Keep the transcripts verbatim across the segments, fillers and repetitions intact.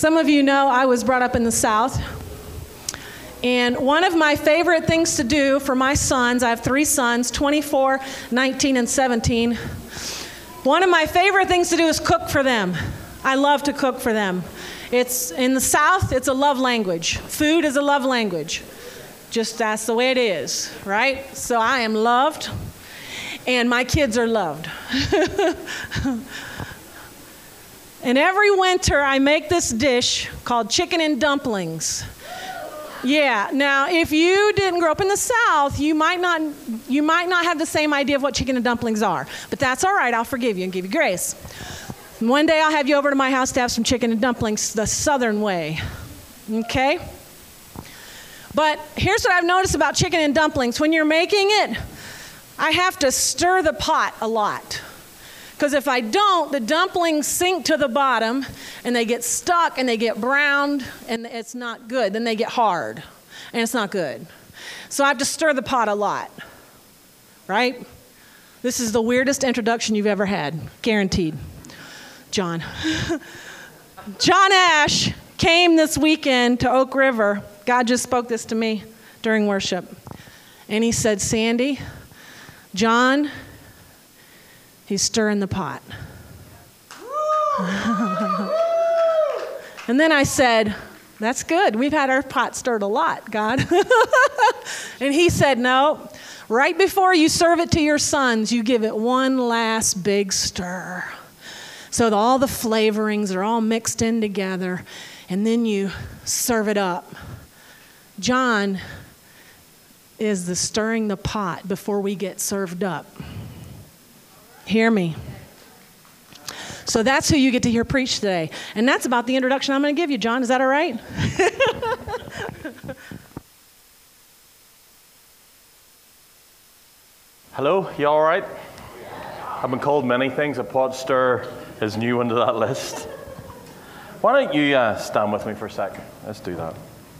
Some of you know I was brought up in the South. And one of my favorite things to do for my sons, I have three sons, twenty-four, nineteen, and seventeen. One of my favorite things to do is cook for them. I love to cook for them. It's in the South, it's a love language. Food is a love language. Just that's the way it is, right? So I am loved, and my kids are loved. And every winter I make this dish called chicken and dumplings. Yeah, now if you didn't grow up in the South, you might not you might not have the same idea of what chicken and dumplings are. But that's all right, I'll forgive you and give you grace. And one day I'll have you over to my house to have some chicken and dumplings the Southern way. Okay? But here's what I've noticed about chicken and dumplings. When you're making it, I have to stir the pot a lot. Because if I don't, the dumplings sink to the bottom, and they get stuck, and they get browned, and it's not good. Then they get hard, and it's not good. So I have to stir the pot a lot, right? This is the weirdest introduction you've ever had, guaranteed. John. John Ash came this weekend to Oak River. God just spoke this to me during worship. And he said, Sandy, John, he's stirring the pot. And then I said, that's good. We've had our pot stirred a lot, God. And he said, no, right before you serve it to your sons, you give it one last big stir. So that all the flavorings are all mixed in together, and then you serve it up. John is the stirring the pot before we get served up. Hear me. So that's who you get to hear preach today. And that's about the introduction I'm going to give you, John. Is that all right? Hello, you all right? I've been called many things. A pot stir is new under that list. Why don't you uh, stand with me for a sec? Let's do that.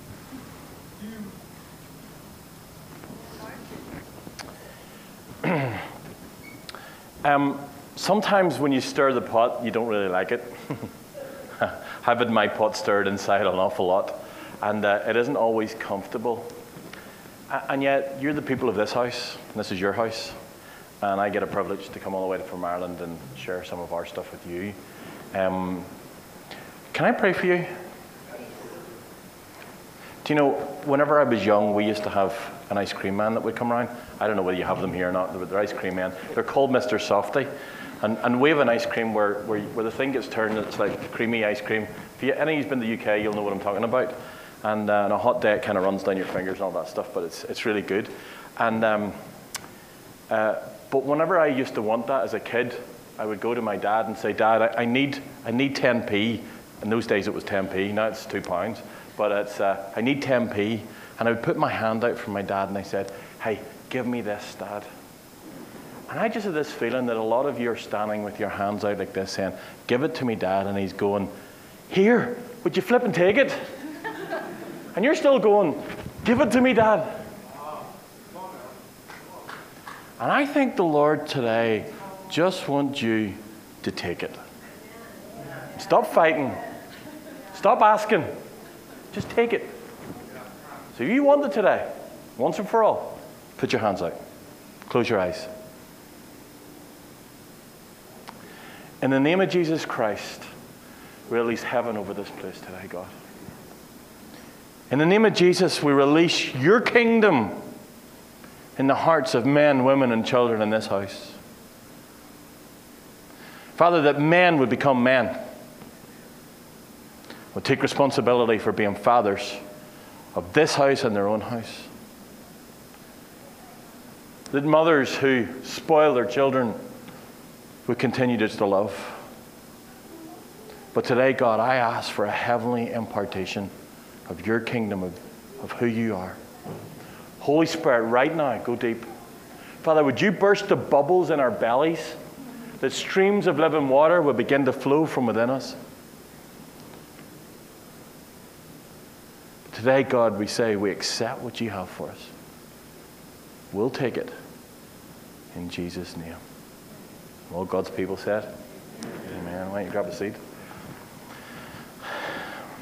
um, sometimes when you stir the pot, you don't really like it. I've had my pot stirred inside an awful lot, and uh, it isn't always comfortable. And yet, you're the people of this house, and this is your house, and I get a privilege to come all the way from Ireland and share some of our stuff with you. Um, can I pray for you? Do you know, whenever I was young, we used to have an ice cream man that would come around. I don't know whether you have them here or not, but they're ice cream men. They're called Mister Softy. And, and we have an ice cream where, where, where the thing gets turned, it's like creamy ice cream. If you, any of you've been to the U K, you'll know what I'm talking about. And uh, on a hot day, it kind of runs down your fingers and all that stuff, but it's it's really good. And um, uh, but whenever I used to want that as a kid, I would go to my dad and say, Dad, I, I need I need ten p. In those days, it was ten p. Now it's two pounds. But it's uh, I need ten p. And I would put my hand out for my dad, and I said, Hey, give me this, Dad. And I just had this feeling that a lot of you are standing with your hands out like this, saying, Give it to me, Dad. And he's going, Here, would you flip and take it? And you're still going, Give it to me, Dad. And I think the Lord today just wants you to take it. Stop fighting. Stop asking. Just take it. So if you want it today, once and for all, put your hands out. Close your eyes. In the name of Jesus Christ, we release heaven over this place today, God. In the name of Jesus, we release your kingdom in the hearts of men, women, and children in this house. Father, that men would become men, would take responsibility for being fathers of this house and their own house. That mothers who spoil their children would continue just to love. But today, God, I ask for a heavenly impartation of your kingdom, of, of who you are. Holy Spirit, right now, go deep. Father, would you burst the bubbles in our bellies, that streams of living water would begin to flow from within us. Today, God, we say we accept what you have for us. We'll take it in Jesus' name. All God's people said, Amen. Why don't you grab a seat?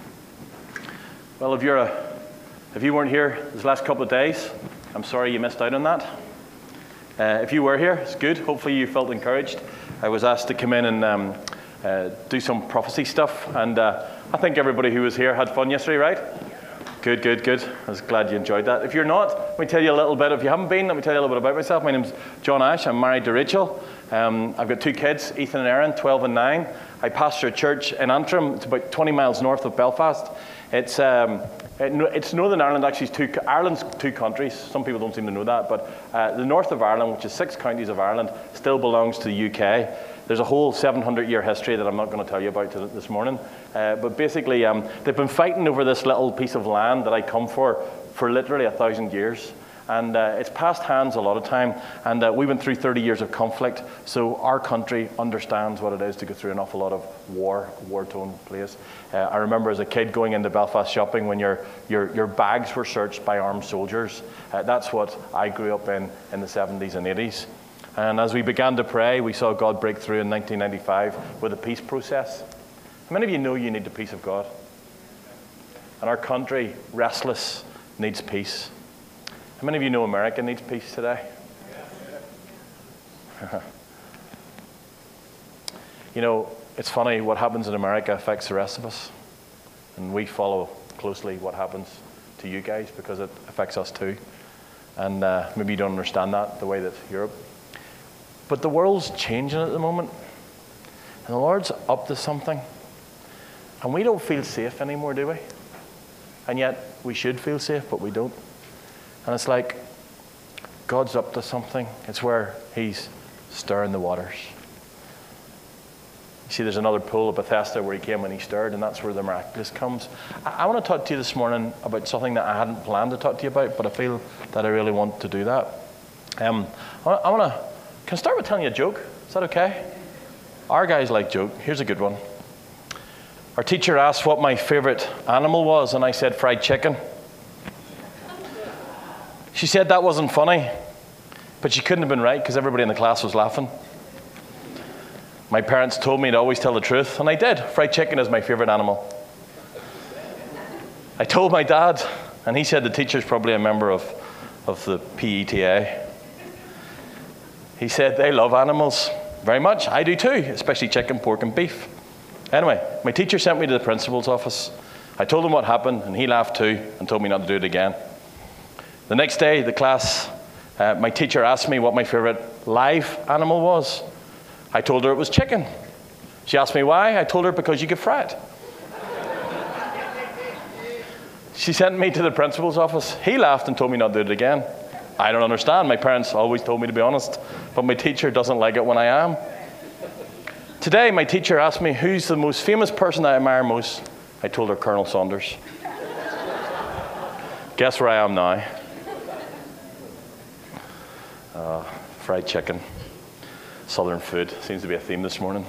Well, if you're a, if you weren't here this last couple of days, I'm sorry you missed out on that. Uh, if you were here, it's good. Hopefully you felt encouraged. I was asked to come in and um, uh, do some prophecy stuff, and uh, I think everybody who was here had fun yesterday, right? Good, good, good. I was glad you enjoyed that. If you're not, let me tell you a little bit. If you haven't been, let me tell you a little bit about myself. My name's John Ash. I'm married to Rachel. Um, I've got two kids, Ethan and Erin, twelve and nine. I pastor a church in Antrim. It's about twenty miles north of Belfast. It's um, it, it's Northern Ireland. Actually, it's two, Ireland's two countries. Some people don't seem to know that, but uh, the north of Ireland, which is six counties of Ireland, still belongs to the U K. There's a whole seven hundred year history that I'm not going to tell you about this morning. Uh, but basically, um, they've been fighting over this little piece of land that I come for for literally a thousand years. And uh, it's passed hands a lot of time. And uh, we went through thirty years of conflict. So our country understands what it is to go through an awful lot of war, war-torn place. Uh, I remember as a kid going into Belfast shopping when your, your, your bags were searched by armed soldiers. Uh, that's what I grew up in in the seventies and eighties. And as we began to pray, we saw God break through in nineteen ninety-five with a peace process. How many of you know you need the peace of God? And our country, restless, needs peace. How many of you know America needs peace today? You know, it's funny, what happens in America affects the rest of us. And we follow closely what happens to you guys because it affects us too. And uh, maybe you don't understand that the way that Europe. But the world's changing at the moment. And the Lord's up to something. And we don't feel safe anymore, do we? And yet we should feel safe, but we don't. And it's like God's up to something. It's where he's stirring the waters. You see, there's another pool of Bethesda where he came and he stirred, and that's where the miraculous comes. I, I want to talk to you this morning about something that I hadn't planned to talk to you about, but I feel that I really want to do that. Um, I, I want to, can I start with telling you a joke? Is that okay? Our guys like joke. Here's a good one. Our teacher asked what my favorite animal was, and I said fried chicken. She said that wasn't funny, but she couldn't have been right because everybody in the class was laughing. My parents told me to always tell the truth, and I did. Fried chicken is my favorite animal. I told my dad, and he said the teacher's probably a member of, of the P E T A. He said they love animals very much. I do too, especially chicken, pork, and beef. Anyway, my teacher sent me to the principal's office. I told him what happened, and he laughed too and told me not to do it again. The next day, the class, uh, my teacher asked me what my favorite live animal was. I told her it was chicken. She asked me why. I told her because you could fry it. She sent me to the principal's office. He laughed and told me not to do it again. I don't understand. My parents always told me to be honest, but my teacher doesn't like it when I am. Today, my teacher asked me who's the most famous person I admire most. I told her Colonel Saunders. Guess where I am now? Uh, fried chicken, southern food, seems to be a theme this morning.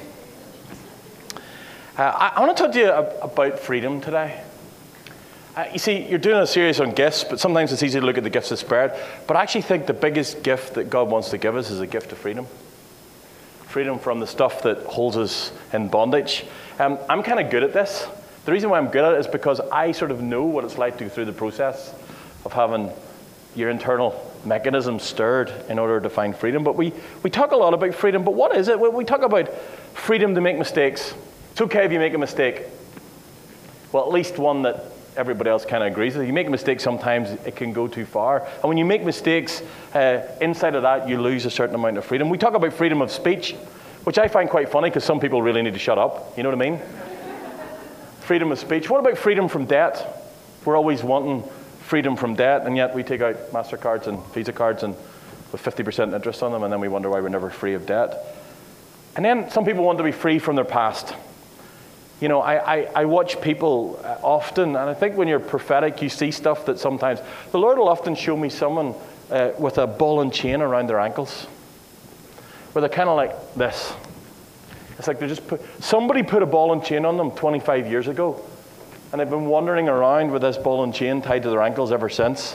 Uh, I, I want to talk to you about freedom today. Uh, you see, you're doing a series on gifts, but sometimes it's easy to look at the gifts of the Spirit. But I actually think the biggest gift that God wants to give us is a gift of freedom. Freedom from the stuff that holds us in bondage. Um, I'm kind of good at this. The reason why I'm good at it is because I sort of know what it's like to go through the process of having your internal mechanism stirred in order to find freedom. But we, we talk a lot about freedom, but what is it? We talk about freedom to make mistakes. It's okay if you make a mistake. Well, at least one that everybody else kind of agrees with. You make a mistake sometimes, it can go too far. And when you make mistakes, uh, inside of that, you lose a certain amount of freedom. We talk about freedom of speech, which I find quite funny because some people really need to shut up. You know what I mean? Freedom of speech. What about freedom from debt? We're always wanting freedom from debt, and yet we take out MasterCards and Visa cards and with fifty percent interest on them, and then we wonder why we're never free of debt. And then some people want to be free from their past. You know, I, I, I watch people often, and I think when you're prophetic, you see stuff that sometimes, the Lord will often show me someone uh, with a ball and chain around their ankles, where they're kind of like this. It's like they just put, somebody put a ball and chain on them twenty-five years ago, and they've been wandering around with this ball and chain tied to their ankles ever since.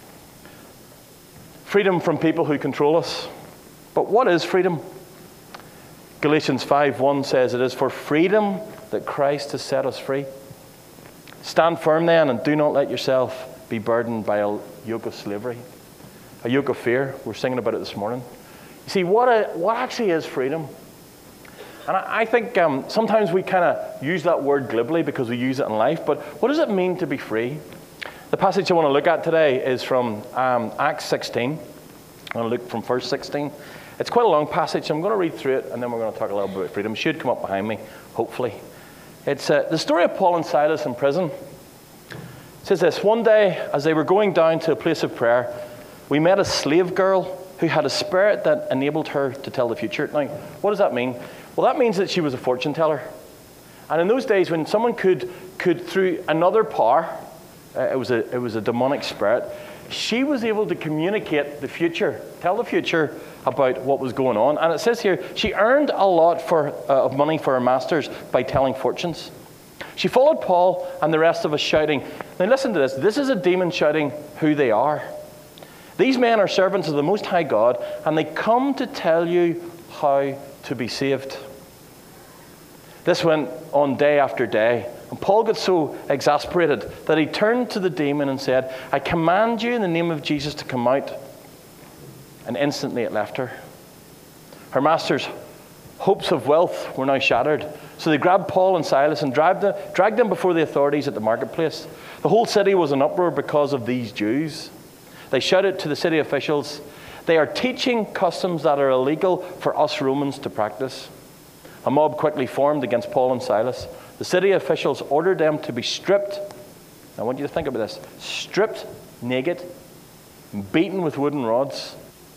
Freedom from people who control us. But what is freedom? Galatians five one says it is for freedom that Christ has set us free. Stand firm then, and do not let yourself be burdened by a yoke of slavery, a yoke of fear. We're singing about it this morning. You see, what, a, what actually is freedom? And I, I think um, sometimes we kind of use that word glibly because we use it in life, but what does it mean to be free? The passage I want to look at today is from um, Acts sixteen. I'm going to look from verse sixteen. It's quite a long passage, so I'm going to read through it, and then we're going to talk a little bit about freedom. It should come up behind me, hopefully. It's uh, the story of Paul and Silas in prison. It says this: one day, as they were going down to a place of prayer, we met a slave girl who had a spirit that enabled her to tell the future. Now, what does that mean? Well, that means that she was a fortune teller. And in those days, when someone could, could through another power, uh, it was a, it was a demonic spirit, she was able to communicate the future, tell the future about what was going on. And it says here, she earned a lot for, uh, of money for her masters by telling fortunes. She followed Paul and the rest of us shouting. Now listen to this. This is a demon shouting who they are. These men are servants of the Most High God, and they come to tell you how to be saved. This went on day after day. And Paul got so exasperated that he turned to the demon and said, I command you in the name of Jesus to come out. And instantly it left her. Her master's hopes of wealth were now shattered. So they grabbed Paul and Silas and dragged them, dragged them before the authorities at the marketplace. The whole city was in uproar because of these Jews. They shouted to the city officials, they are teaching customs that are illegal for us Romans to practice. A mob quickly formed against Paul and Silas. The city officials ordered them to be stripped. I want you to think about this. Stripped naked, beaten with wooden rods.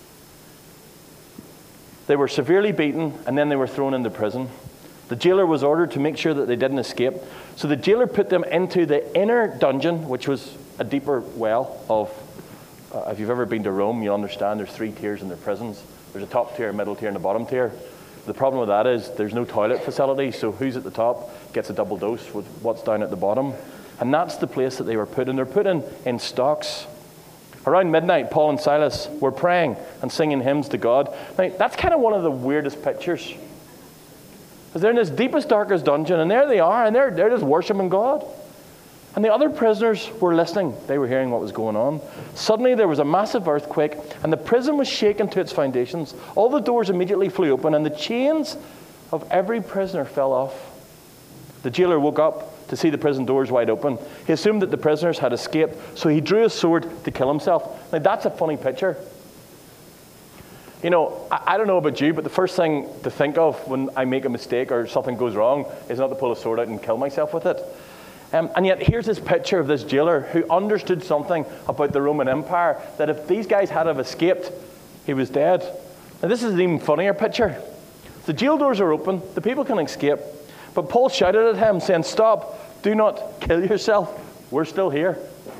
They were severely beaten, and then they were thrown into prison. The jailer was ordered to make sure that they didn't escape. So the jailer put them into the inner dungeon, which was a deeper well of, uh, if you've ever been to Rome, you'll understand there's three tiers in their prisons. There's a top tier, a middle tier, and a bottom tier. The problem with that is there's no toilet facility, so who's at the top gets a double dose with what's down at the bottom. And that's the place that they were put in. They're put in, in stocks. Around midnight, Paul and Silas were praying and singing hymns to God. Now, that's kind of one of the weirdest pictures. Because they're in this deepest, darkest dungeon, and there they are, and they're, they're just worshiping God. And the other prisoners were listening. They were hearing what was going on. Suddenly, there was a massive earthquake, and the prison was shaken to its foundations. All the doors immediately flew open, and the chains of every prisoner fell off. The jailer woke up to see the prison doors wide open. He assumed that the prisoners had escaped, so he drew his sword to kill himself. Now, that's a funny picture. You know, I, I don't know about you, but the first thing to think of when I make a mistake or something goes wrong is not to pull a sword out and kill myself with it. Um, and yet, here's this picture of this jailer who understood something about the Roman Empire, that if these guys had have escaped, he was dead. Now, this is an even funnier picture. The jail doors are open, the people can escape, but Paul shouted at him, saying, stop, do not kill yourself, we're still here.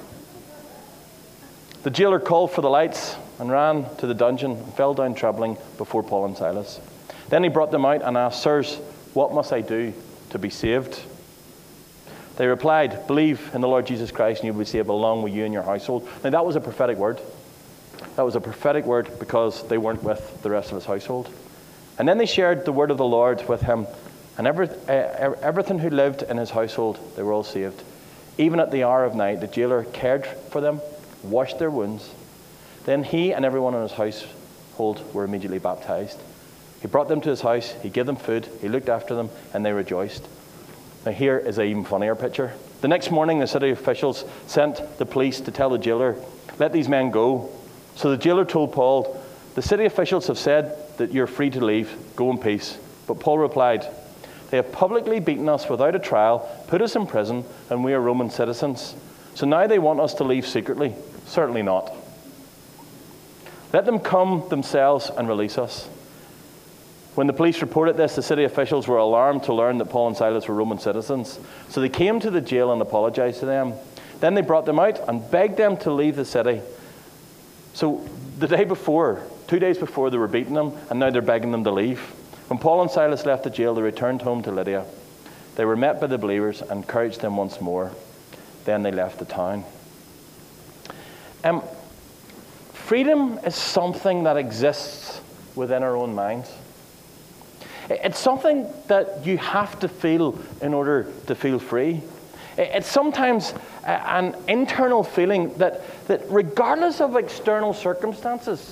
The jailer called for the lights and ran to the dungeon and fell down trembling before Paul and Silas. Then he brought them out and asked, sirs, what must I do to be saved? They replied, believe in the Lord Jesus Christ and you will be saved along with you and your household. Now that was a prophetic word. That was a prophetic word because they weren't with the rest of his household. And then they shared the word of the Lord with him. And every, uh, everything who lived in his household, they were all saved. Even at the hour of night, the jailer cared for them, washed their wounds. Then he and everyone in his household were immediately baptized. He brought them to his house, he gave them food, he looked after them, and they rejoiced. Now here is an even funnier picture. The next morning, the city officials sent the police to tell the jailer, let these men go. So the jailer told Paul, the city officials have said that you're free to leave, go in peace. But Paul replied, they have publicly beaten us without a trial, put us in prison, and we are Roman citizens. So now they want us to leave secretly. Certainly not. Let them come themselves and release us. When the police reported this, the city officials were alarmed to learn that Paul and Silas were Roman citizens. So they came to the jail and apologized to them. Then they brought them out and begged them to leave the city. So the day before, two days before, they were beating them, and now they're begging them to leave. When Paul and Silas left the jail, they returned home to Lydia. They were met by the believers and encouraged them once more. Then they left the town. Um, freedom is something that exists within our own minds. It's something that you have to feel in order to feel free. It's sometimes an internal feeling that, that regardless of external circumstances,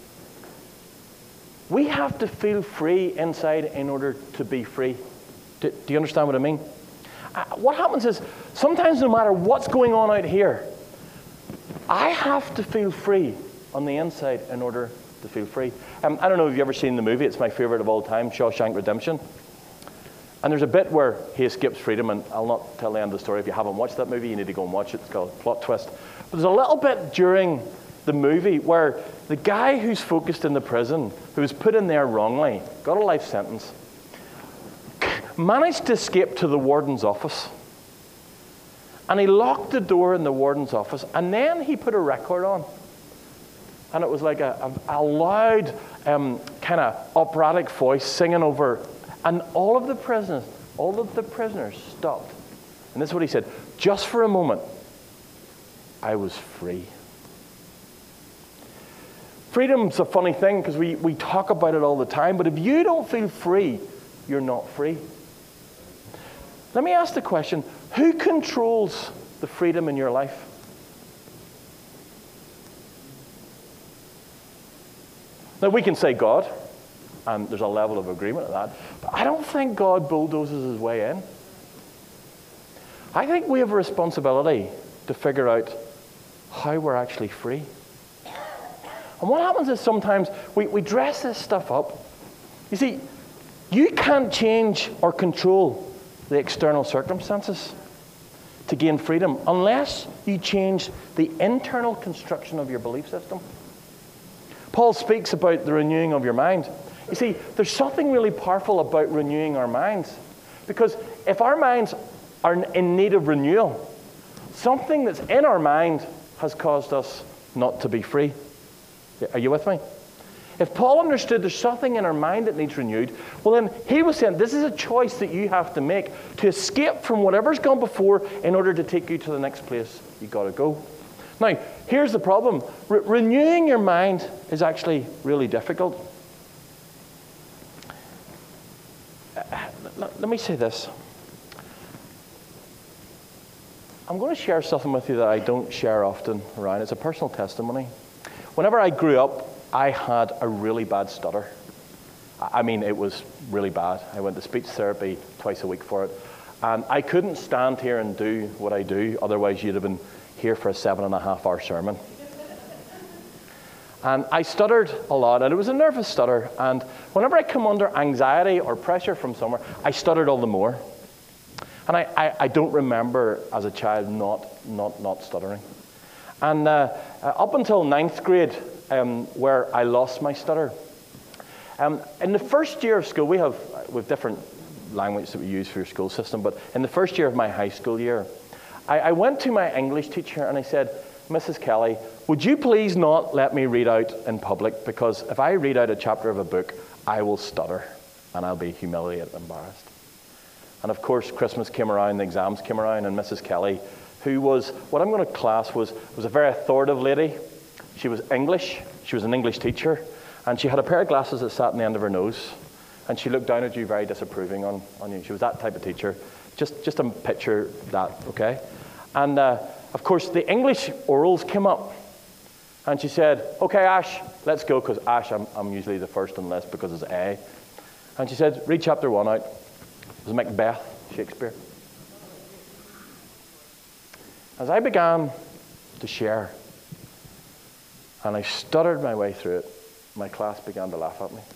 we have to feel free inside in order to be free. Do, do you understand what I mean? Uh, what happens is, sometimes no matter what's going on out here, I have to feel free on the inside in order to feel free. Um, I don't know if you've ever seen the movie. It's my favorite of all time, Shawshank Redemption. And there's a bit where he escapes freedom, and I'll not tell the end of the story. If you haven't watched that movie, you need to go and watch it. It's called Plot Twist. But there's a little bit during the movie where the guy who's focused in the prison, who was put in there wrongly, got a life sentence, managed to escape to the warden's office. And he locked the door in the warden's office, and then he put a record on. And it was like a, a, a loud, um, kind of operatic voice singing over. And all of the prisoners, all of the prisoners stopped. And this is what he said: just for a moment, I was free. Freedom's a funny thing because we, we talk about it all the time, but if you don't feel free, you're not free. Let me ask the question, who controls the freedom in your life? Now, we can say God, and there's a level of agreement of that, but I don't think God bulldozes his way in. I think we have a responsibility to figure out how we're actually free. And what happens is sometimes we, we dress this stuff up. You see, you can't change or control the external circumstances to gain freedom unless you change the internal construction of your belief system. Paul speaks about the renewing of your mind. You see, there's something really powerful about renewing our minds. Because if our minds are in need of renewal, something that's in our mind has caused us not to be free. Are you with me? If Paul understood there's something in our mind that needs renewed, well then he was saying this is a choice that you have to make to escape from whatever's gone before in order to take you to the next place you got to go. Now, here's the problem. Re- renewing your mind is actually really difficult. Uh, let, let me say this. I'm going to share something with you that I don't share often around. It's a personal testimony. Whenever I grew up, I had a really bad stutter. I mean, it was really bad. I went to speech therapy twice a week for it. And I couldn't stand here and do what I do, otherwise you'd have been here for a seven and a half hour sermon. And I stuttered a lot, and it was a nervous stutter. And whenever I come under anxiety or pressure from somewhere, I stuttered all the more. And I, I, I don't remember as a child not, not, not stuttering. And uh, up until ninth grade, um, where I lost my stutter, um, in the first year of school, we have, we have different language that we use for your school system, but in the first year of my high school year, I, I went to my English teacher and I said, Missus Kelly, would you please not let me read out in public, because if I read out a chapter of a book, I will stutter and I'll be humiliated and embarrassed. And of course, Christmas came around, the exams came around, and Missus Kelly, who was, what I'm going to class was, was a very authoritative lady. She was English, she was an English teacher, and she had a pair of glasses that sat on the end of her nose, and she looked down at you very disapproving on, on you. She was that type of teacher. Just, just a picture that, okay? And uh, of course, the English orals came up, and she said, okay, Ash, let's go, because Ash, I'm, I'm usually the first on the list because it's A. And she said, read chapter one out. It was Macbeth, Shakespeare. As I began to share, and I stuttered my way through it, my class began to laugh at me.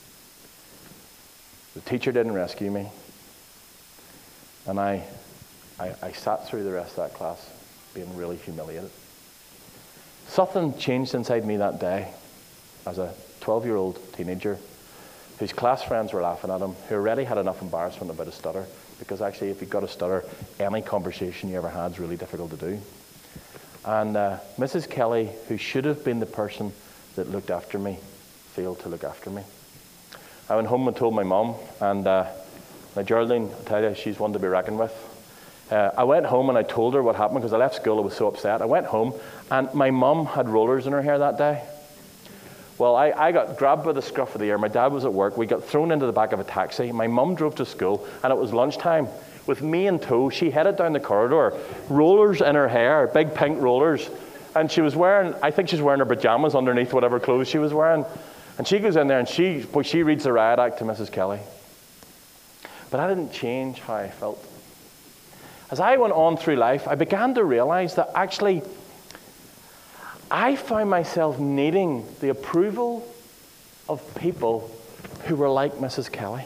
The teacher didn't rescue me. And I, I, I sat through the rest of that class being really humiliated. Something changed inside me that day as a twelve-year-old teenager whose class friends were laughing at him, who already had enough embarrassment about a stutter, because actually if you've got a stutter, any conversation you ever had is really difficult to do. And uh, Missus Kelly, who should have been the person that looked after me, failed to look after me. I went home and told my mum, and uh, now Geraldine, I tell you, she's one to be reckoned with. Uh, I went home and I told her what happened, because I left school, I was so upset. I went home, and my mum had rollers in her hair that day. Well, I, I got grabbed by the scruff of the ear. My dad was at work. We got thrown into the back of a taxi. My mum drove to school, and it was lunchtime. with me in tow. She headed down the corridor, rollers in her hair, big pink rollers. And she was wearing, I think she's wearing her pajamas underneath whatever clothes she was wearing. And she goes in there and she, boy, she reads the riot act to Missus Kelly. But that didn't change how I felt. As I went on through life, I began to realize that actually I found myself needing the approval of people who were like Missus Kelly.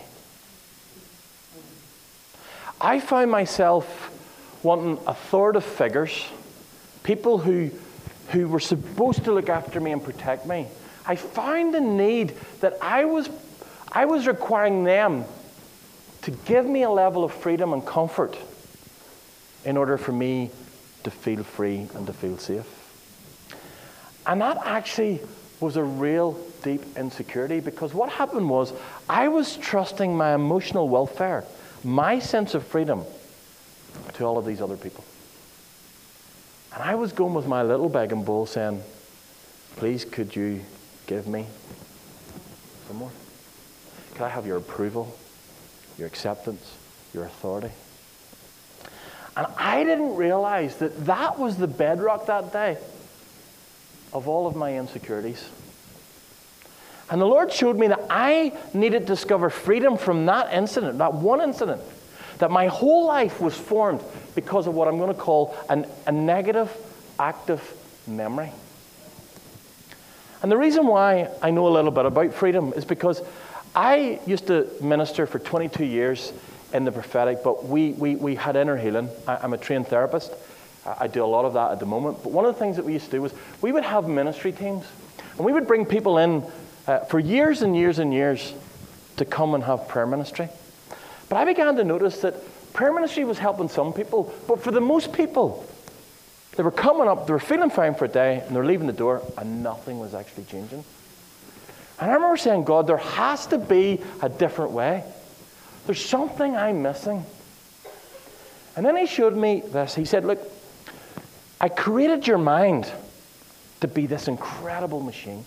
I found myself wanting authoritative figures, people who, who were supposed to look after me and protect me. I found the need that I was, I was requiring them to give me a level of freedom and comfort in order for me to feel free and to feel safe. And that actually was a real deep insecurity, because what happened was I was trusting my emotional welfare, my sense of freedom, to all of these other people. And I was going with my little begging bowl saying, please could you give me some more? Could I have your approval, your acceptance, your authority? And I didn't realize that that was the bedrock that day of all of my insecurities. And the Lord showed me that I needed to discover freedom from that incident, that one incident, that my whole life was formed because of what I'm going to call an, a negative, active memory. And the reason why I know a little bit about freedom is because I used to minister for twenty-two years in the prophetic, but we, we, we had inner healing. I, I'm a trained therapist. I, I do a lot of that at the moment. But one of the things that we used to do was we would have ministry teams, and we would bring people in uh, for years and years and years to come and have prayer ministry. But I began to notice that prayer ministry was helping some people, but for the most people, they were coming up, they were feeling fine for a day, and they're leaving the door, and nothing was actually changing. And I remember saying, God, there has to be a different way. There's something I'm missing. And then he showed me this. He said, look, I created your mind to be this incredible machine.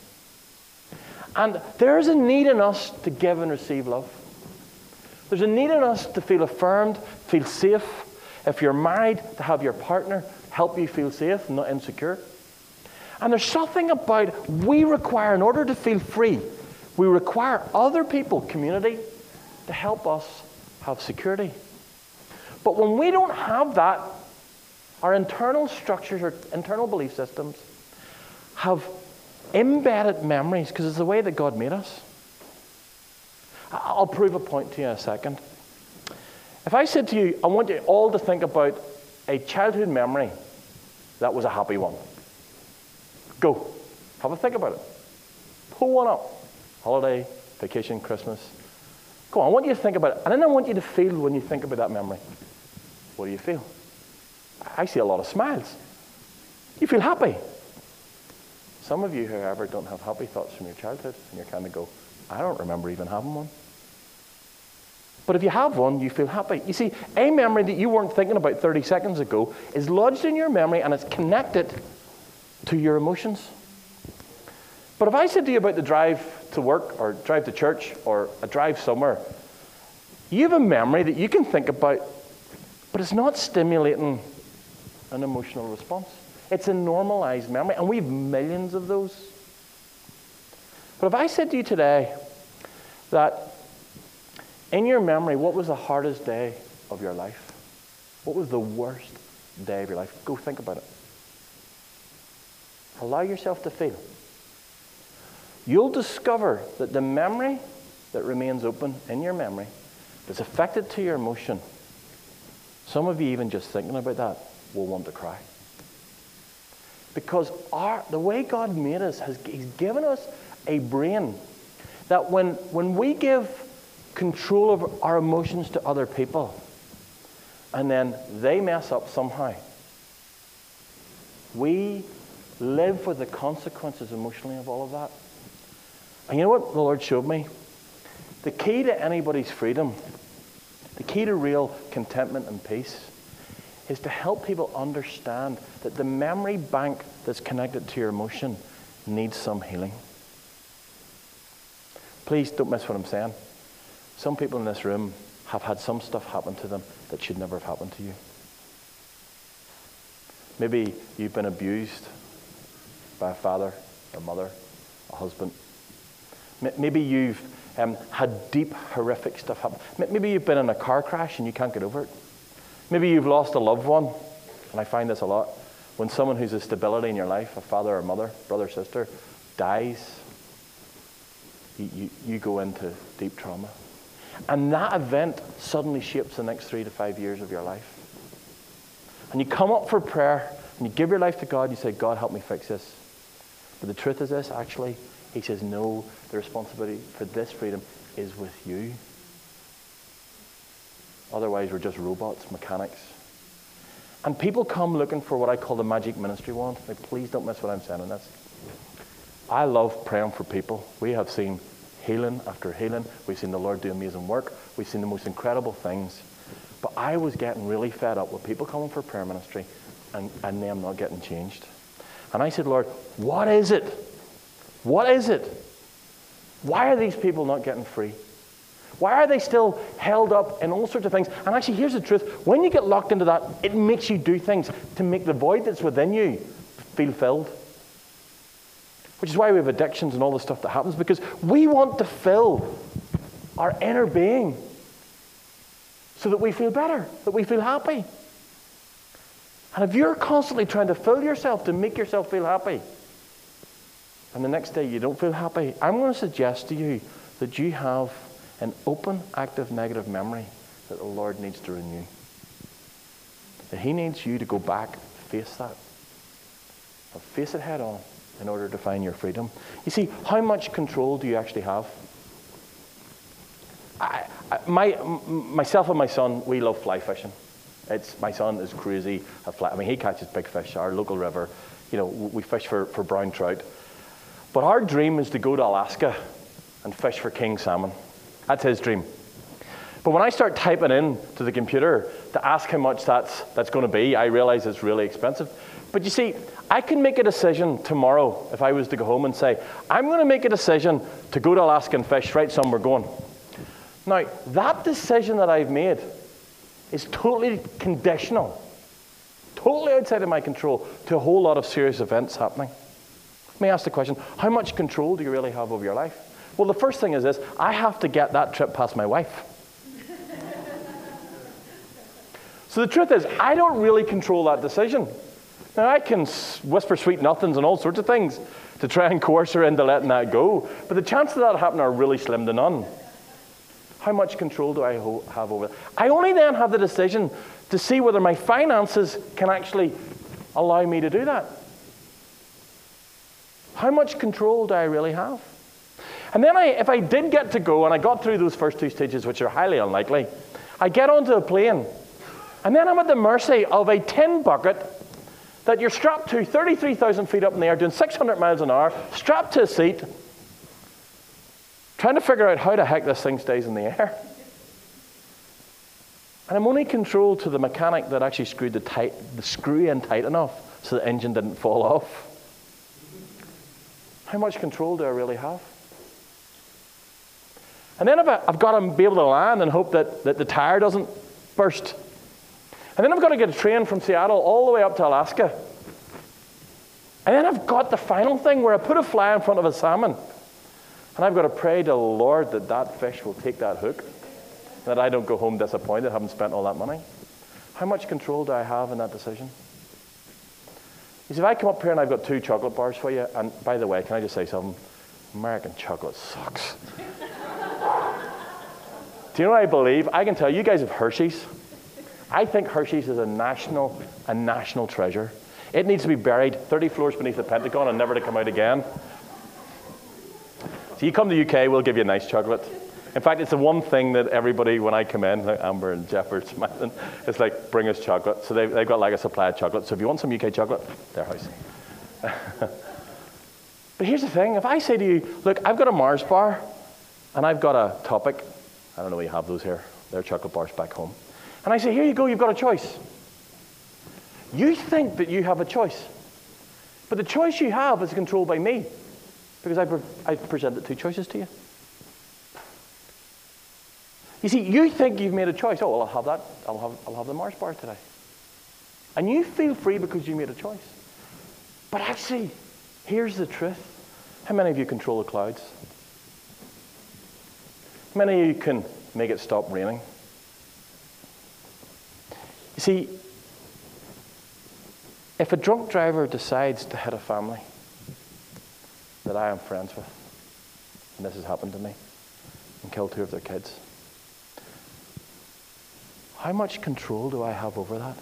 And there's a need in us to give and receive love. There's a need in us to feel affirmed, feel safe. If you're married, to have your partner help you feel safe, not insecure. And there's something about we require, in order to feel free, we require other people, community, to help us have security. But when we don't have that, our internal structures, our internal belief systems have embedded memories, because it's the way that God made us. I'll prove a point to you in a second. If I said to you, I want you all to think about a childhood memory that was a happy one. Go. Have a think about it. Pull one up. Holiday, vacation, Christmas. Go on, I want you to think about it. And then I want you to feel when you think about that memory. What do you feel? I see a lot of smiles. You feel happy. Some of you, however, don't have happy thoughts from your childhood, and you're kind of go, I don't remember even having one. But if you have one, you feel happy. You see, a memory that you weren't thinking about thirty seconds ago is lodged in your memory, and it's connected to your emotions. But if I said to you about the drive to work, or drive to church, or a drive somewhere, you have a memory that you can think about, but it's not stimulating an emotional response. It's a normalized memory, and we have millions of those. But if I said to you today that in your memory, what was the hardest day of your life? What was the worst day of your life? Go think about it. Allow yourself to feel. You'll discover that the memory that remains open in your memory, that's affected to your emotion, some of you even just thinking about that will want to cry. Because our, the way God made us, has, He's given us a brain that when, when we give control of our emotions to other people, and then they mess up somehow, we live with the consequences emotionally of all of that. And you know what the Lord showed me? The key to anybody's freedom, the key to real contentment and peace, is to help people understand that the memory bank that's connected to your emotion needs some healing. Please don't miss what I'm saying. Some people in this room have had some stuff happen to them that should never have happened to you. Maybe you've been abused by a father, a mother, a husband. Maybe you've um, had deep, horrific stuff happen. Maybe you've been in a car crash and you can't get over it. Maybe you've lost a loved one, and I find this a lot. When someone who's a stability in your life, a father or mother, brother, sister, dies, you, you, you go into deep trauma. And that event suddenly shapes the next three to five years of your life. And you come up for prayer, and you give your life to God, and you say, God, help me fix this. But the truth is this, actually, he says, no, the responsibility for this freedom is with you. Otherwise, we're just robots, mechanics. And people come looking for what I call the magic ministry wand. Like, please don't miss what I'm saying on this. I love praying for people. We have seen healing after healing. We've seen the Lord do amazing work. We've seen the most incredible things. But I was getting really fed up with people coming for prayer ministry and, and them not getting changed. And I said, Lord, what is it? What is it? Why are these people not getting free? Why are they still held up in all sorts of things? And actually, here's the truth. When you get locked into that, it makes you do things to make the void that's within you feel filled. Which is why we have addictions and all the stuff that happens, because we want to fill our inner being so that we feel better, that we feel happy. And if you're constantly trying to fill yourself to make yourself feel happy, and the next day you don't feel happy, I'm going to suggest to you that you have an open, active, negative memory that the Lord needs to renew. That he needs you to go back, face that, and face it head on in order to find your freedom. You see, how much control do you actually have? I, I, my, m- myself and my son, we love fly fishing. It's, my son is crazy at fly. I mean, he catches big fish. Our local river, you know, we fish for, for brown trout. But our dream is to go to Alaska and fish for king salmon. That's his dream. But when I start typing in to the computer to ask how much that's, that's going to be, I realize it's really expensive. But you see, I can make a decision tomorrow if I was to go home and say, I'm going to make a decision to go to Alaska and fish right somewhere we're going. Now, that decision that I've made is totally conditional, totally outside of my control to a whole lot of serious events happening. Let me ask the question, how much control do you really have over your life? Well, the first thing is this, I have to get that trip past my wife. So the truth is, I don't really control that decision. Now, I can whisper sweet nothings and all sorts of things to try and coerce her into letting that go, but the chances of that happening are really slim to none. How much control do I ho- have over it? I only then have the decision to see whether my finances can actually allow me to do that. How much control do I really have? And then I, if I did get to go, and I got through those first two stages, which are highly unlikely, I get onto a plane, and then I'm at the mercy of a tin bucket that you're strapped to thirty-three thousand feet up in the air, doing six hundred miles an hour, strapped to a seat, trying to figure out how the heck this thing stays in the air. And I'm only controlled to the mechanic that actually screwed the, tight, the screw in tight enough so the engine didn't fall off. How much control do I really have? And then I've, I've got to be able to land and hope that, that the tire doesn't burst. And then I've got to get a train from Seattle all the way up to Alaska. And then I've got the final thing where I put a fly in front of a salmon. And I've got to pray to the Lord that that fish will take that hook. That I don't go home disappointed, having spent all that money. How much control do I have in that decision? You see, if I come up here and I've got two chocolate bars for you, and by the way, can I just say something? American chocolate sucks. Do you know what I believe? I can tell you, you guys have Hershey's. I think Hershey's is a national, a national treasure. It needs to be buried thirty floors beneath the Pentagon and never to come out again. So you come to the U K, we'll give you a nice chocolate. In fact, it's the one thing that everybody, when I come in, like Amber and Jeff are smiling, it's like, bring us chocolate. So they've, they've got like a supply of chocolate. So if you want some U K chocolate, their house. But here's the thing. If I say to you, look, I've got a Mars bar, and I've got a Topic. I don't know where you have those here. They're chocolate bars back home. And I say, here you go, you've got a choice. You think that you have a choice. But the choice you have is controlled by me. Because I pre- I've presented two choices to you. You see, you think you've made a choice. Oh, well, I'll have that. I'll have, I'll have the Mars bar today. And you feel free because you made a choice. But actually, here's the truth. How many of you control the clouds? How many of you can make it stop raining? You see, if a drunk driver decides to hit a family that I am friends with, and this has happened to me, and kill two of their kids, how much control do I have over that?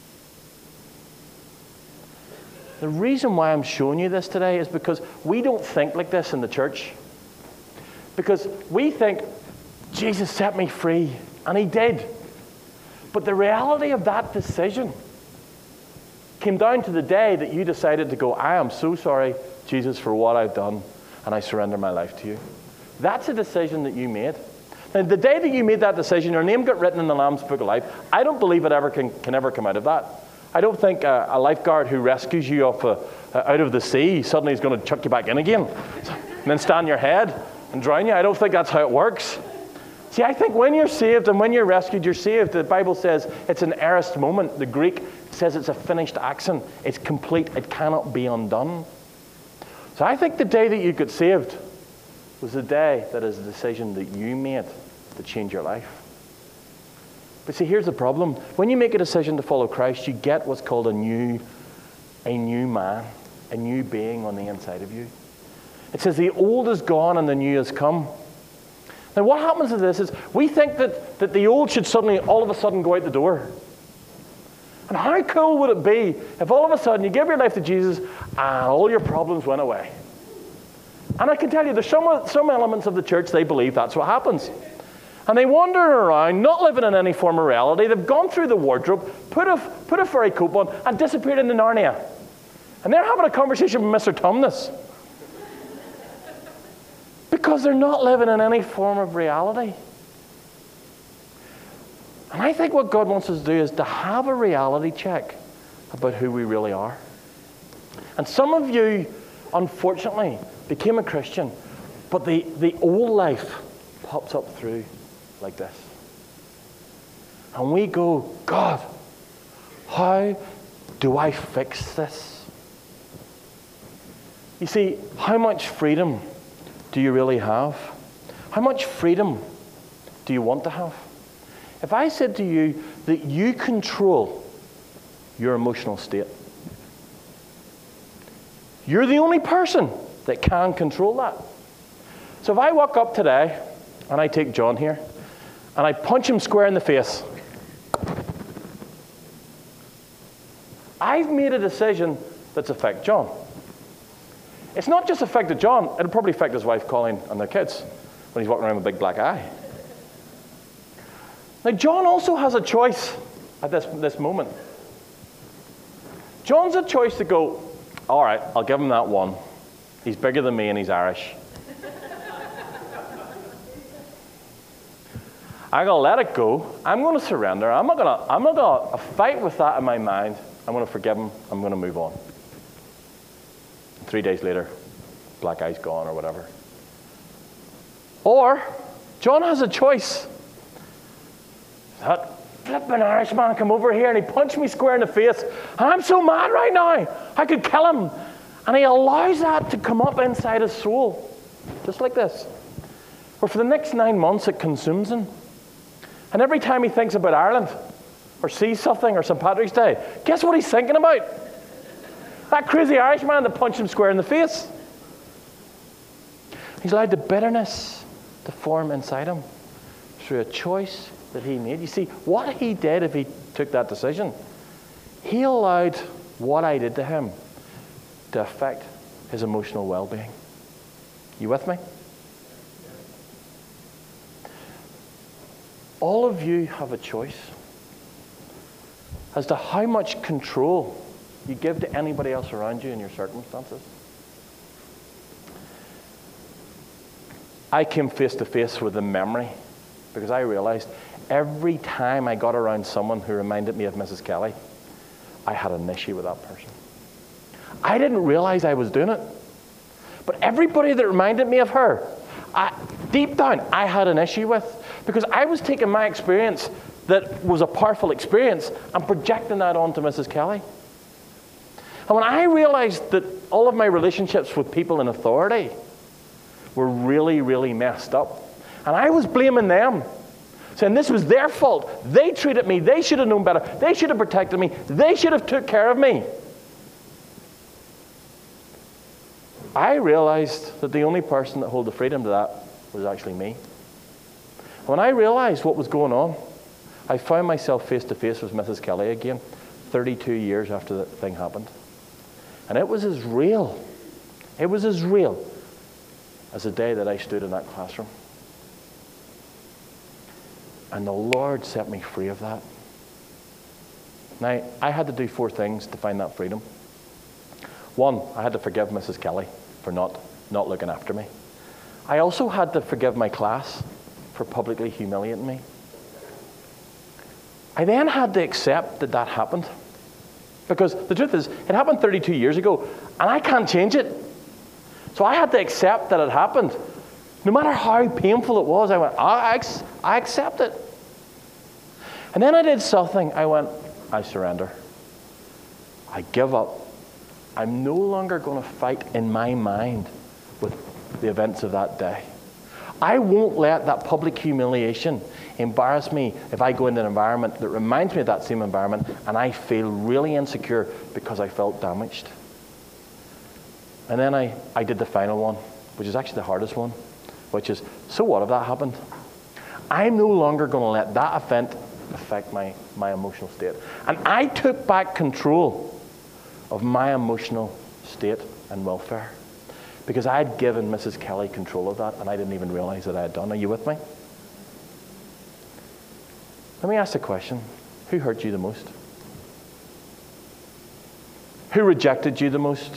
The reason why I'm showing you this today is because we don't think like this in the church. Because we think, Jesus set me free, and he did. But the reality of that decision came down to the day that you decided to go, I am so sorry, Jesus, for what I've done, and I surrender my life to you. That's a decision that you made. Now, the day that you made that decision, your name got written in the Lamb's Book of Life. I don't believe it ever can, can ever come out of that. I don't think a, a lifeguard who rescues you off a, a, out of the sea suddenly is going to chuck you back in again and then stand on your head and drown you. I don't think that's how it works. See, I think when you're saved and when you're rescued, you're saved. The Bible says it's an aorist moment. The Greek says it's a finished action. It's complete. It cannot be undone. So I think the day that you got saved was the day that is a decision that you made to change your life. But see, here's the problem. When you make a decision to follow Christ, you get what's called a new, a new man, a new being on the inside of you. It says the old is gone and the new has come. Now what happens to this is we think that, that the old should suddenly all of a sudden go out the door. And how cool would it be if all of a sudden you give your life to Jesus and all your problems went away? And I can tell you, there's some, some elements of the church, they believe that's what happens. And they wander around, not living in any form of reality. They've gone through the wardrobe, put a, put a furry coat on, and disappeared into Narnia. And they're having a conversation with Mister Tumnus. Because they're not living in any form of reality. And I think what God wants us to do is to have a reality check about who we really are. And some of you, unfortunately, became a Christian, but the, the old life pops up through like this. And we go, God, how do I fix this? You see, how much freedom do you really have? How much freedom do you want to have? If I said to you that you control your emotional state, you're the only person that can control that. So if I walk up today and I take John here and I punch him square in the face, I've made a decision that's affected John. It's not just affected John, it'll probably affect his wife Colleen and their kids when he's walking around with a big black eye. Now John also has a choice at this, this moment. John's a choice to go, all right, I'll give him that one. He's bigger than me and he's Irish. I'm going to let it go. I'm going to surrender. I'm not going to, I'm not going to fight with that in my mind. I'm going to forgive him. I'm going to move on. Three days later, black eye's gone or whatever. Or, John has a choice. That flipping Irishman come over here and he punched me square in the face. And I'm so mad right now. I could kill him. And he allows that to come up inside his soul. Just like this. Where for the next nine months it consumes him. And every time he thinks about Ireland, or sees something, or Saint Patrick's Day, guess what he's thinking about? That crazy Irishman that punched him square in the face. He's allowed the bitterness to form inside him through a choice that he made. You see, what he did if he took that decision, he allowed what I did to him to affect his emotional well-being. You with me? All of you have a choice as to how much control you give to anybody else around you in your circumstances. I came face to face with the memory because I realized every time I got around someone who reminded me of Missus Kelly, I had an issue with that person. I didn't realize I was doing it. But everybody that reminded me of her, I, deep down, I had an issue with. Because I was taking my experience that was a powerful experience and projecting that onto Missus Kelly. And when I realized that all of my relationships with people in authority were really, really messed up, and I was blaming them, saying this was their fault. They treated me. They should have known better. They should have protected me. They should have took care of me. I realized that the only person that held the freedom to that was actually me. When I realized what was going on, I found myself face to face with Missus Kelly again, thirty-two years after the thing happened. And it was as real, it was as real as the day that I stood in that classroom. And the Lord set me free of that. Now, I had to do four things to find that freedom. One, I had to forgive Missus Kelly for not, not looking after me. I also had to forgive my class for publicly humiliating me. I then had to accept that that happened. Because the truth is, it happened thirty-two years ago, and I can't change it. So I had to accept that it happened. No matter how painful it was, I went, I, I accept it. And then I did something. I went, I surrender. I give up. I'm no longer going to fight in my mind with the events of that day. I won't let that public humiliation embarrass me if I go into an environment that reminds me of that same environment and I feel really insecure because I felt damaged. And then I, I did the final one, which is actually the hardest one, which is, so what if that happened? I'm no longer going to let that event affect my, my emotional state. And I took back control of my emotional state and welfare because I had given Missus Kelly control of that and I didn't even realize that I had done. Are you with me? Let me ask the question, who hurt you the most? Who rejected you the most?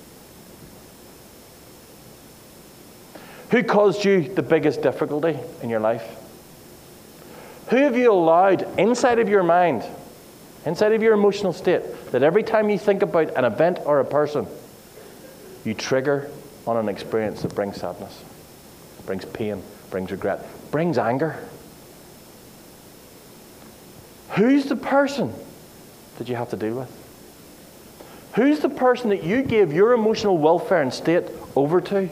Who caused you the biggest difficulty in your life? Who have you allowed inside of your mind, inside of your emotional state, that every time you think about an event or a person, you trigger on an experience that brings sadness, brings pain, brings regret, brings anger? Who's the person that you have to deal with? Who's the person that you gave your emotional welfare and state over to?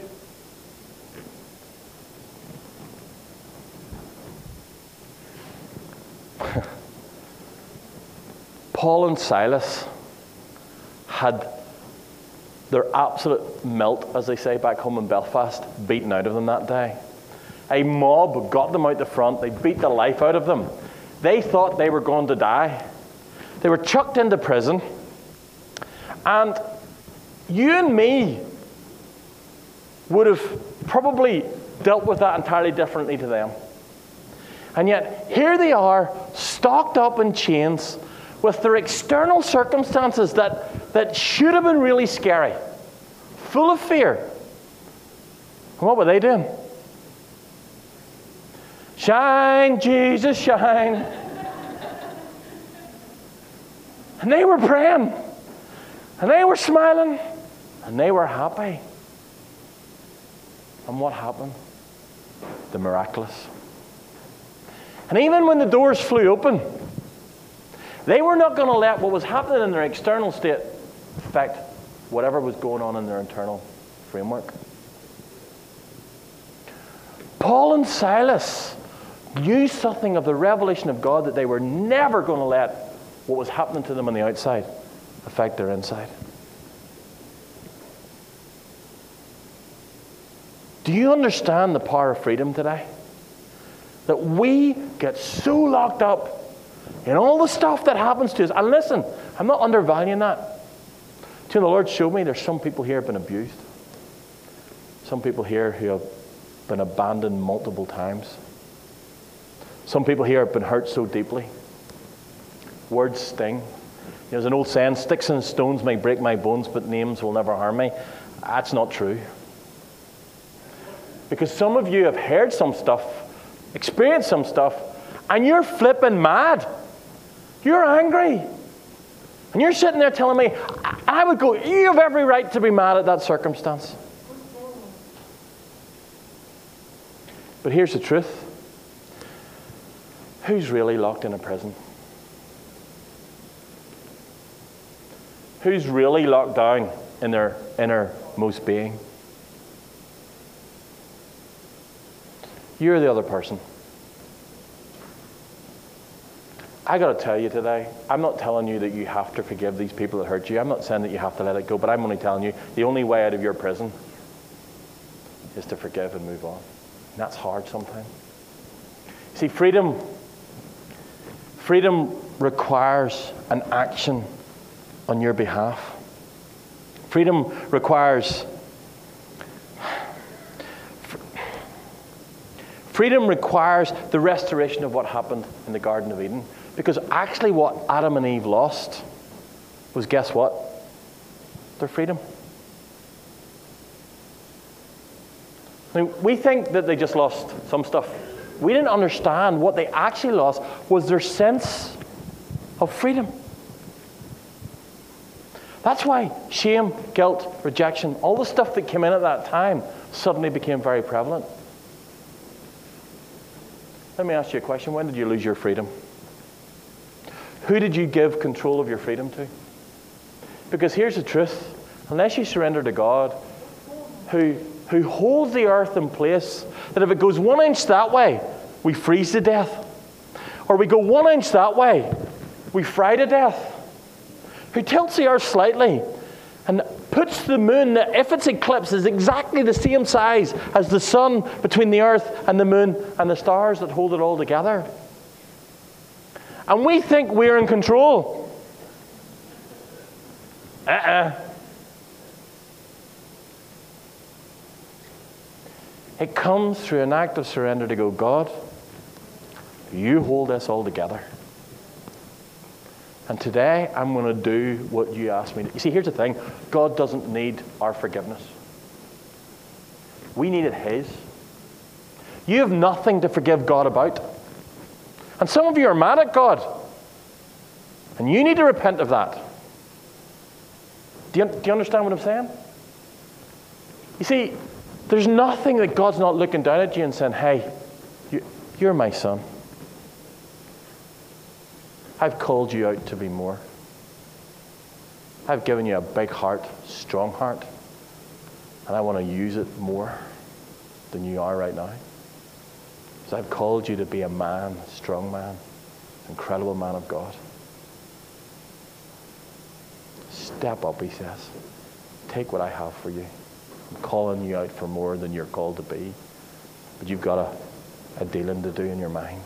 Paul and Silas had their absolute melt, as they say back home in Belfast, beaten out of them that day. A mob got them out the front. They beat the life out of them. They thought they were going to die. They were chucked into prison. And you and me would have probably dealt with that entirely differently to them. And yet, here they are, stocked up in chains, with their external circumstances that, that should have been really scary, full of fear. And what were they doing? Shine, Jesus, shine. And they were praying. And they were smiling. And they were happy. And what happened? The miraculous. And even when the doors flew open, they were not going to let what was happening in their external state affect whatever was going on in their internal framework. Paul and Silas knew something of the revelation of God that they were never going to let what was happening to them on the outside affect their inside. Do you understand the power of freedom today? That we get so locked up in all the stuff that happens to us. And listen, I'm not undervaluing that. Do you know, the Lord showed me there's some people here who have been abused. Some people here who have been abandoned multiple times. Some people here have been hurt so deeply. Words sting. There's an old saying, sticks and stones may break my bones, but names will never harm me. That's not true. Because some of you have heard some stuff, experienced some stuff, and you're flipping mad. You're angry. And you're sitting there telling me, I would go, you have every right to be mad at that circumstance. But here's the truth. who's really locked in a prison? Who's really locked down in their innermost being? You're the other person. I got to tell you today, I'm not telling you that you have to forgive these people that hurt you. I'm not saying that you have to let it go, but I'm only telling you the only way out of your prison is to forgive and move on. And that's hard sometimes. See, freedom, freedom requires an action on your behalf. Freedom requires freedom requires the restoration of what happened in the Garden of Eden. Because actually what Adam and Eve lost was, guess what? Their freedom. I mean, we think that they just lost some stuff. We didn't understand what they actually lost was their sense of freedom. That's why shame, guilt, rejection, all the stuff that came in at that time suddenly became very prevalent. Let me ask you a question. When did you lose your freedom? Who did you give control of your freedom to? Because here's the truth. Unless you surrender to God, who, who holds the earth in place, that if it goes one inch that way, we freeze to death. Or we go one inch that way, we fry to death. Who tilts the earth slightly and puts the moon, that if its eclipse is exactly the same size as the sun between the earth and the moon and the stars that hold it all together. And we think we're in control. Uh-uh. It comes through an act of surrender to go, God, you hold this all together. And today, I'm going to do what you asked me to. You see, here's the thing. God doesn't need our forgiveness. We needed His. You have nothing to forgive God about. And some of you are mad at God. And you need to repent of that. Do you, do you understand what I'm saying? You see, there's nothing that God's not looking down at you and saying, hey, you, you're my son. I've called you out to be more. I've given you a big heart, strong heart, and I want to use it more than you are right now. Because I've called you to be a man, a strong man, incredible man of God. Step up, he says. Take what I have for you. I'm calling you out for more than you're called to be. But you've got a, a dealing to do in your mind.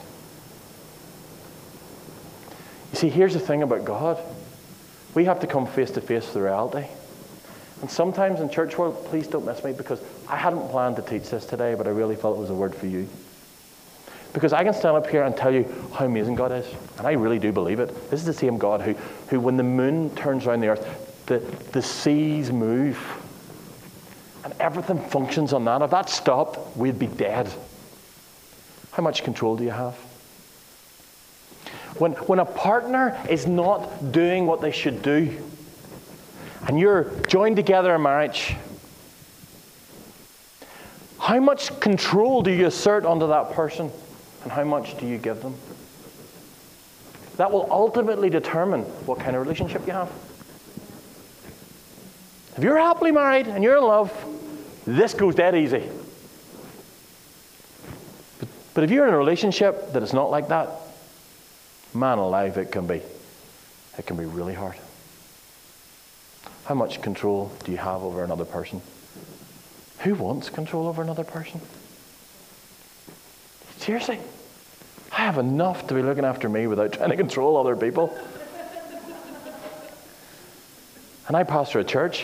You see, here's the thing about God. We have to come face to face with the reality. And sometimes in church world, please don't miss me, because I hadn't planned to teach this today, but I really felt it was a word for you. Because I can stand up here and tell you how amazing God is. And I really do believe it. This is the same God who, who when the moon turns around the earth, the, the seas move. And everything functions on that. If that stopped, we'd be dead. How much control do you have? When, when a partner is not doing what they should do, and you're joined together in marriage, how much control do you assert onto that person, and how much do you give them? That will ultimately determine what kind of relationship you have. If you're happily married and you're in love, this goes dead easy. But, but if you're in a relationship that is not like that, man alive, it can be. It can be really hard. How much control do you have over another person? Who wants control over another person? Seriously? I have enough to be looking after me without trying to control other people. And I pastor a church.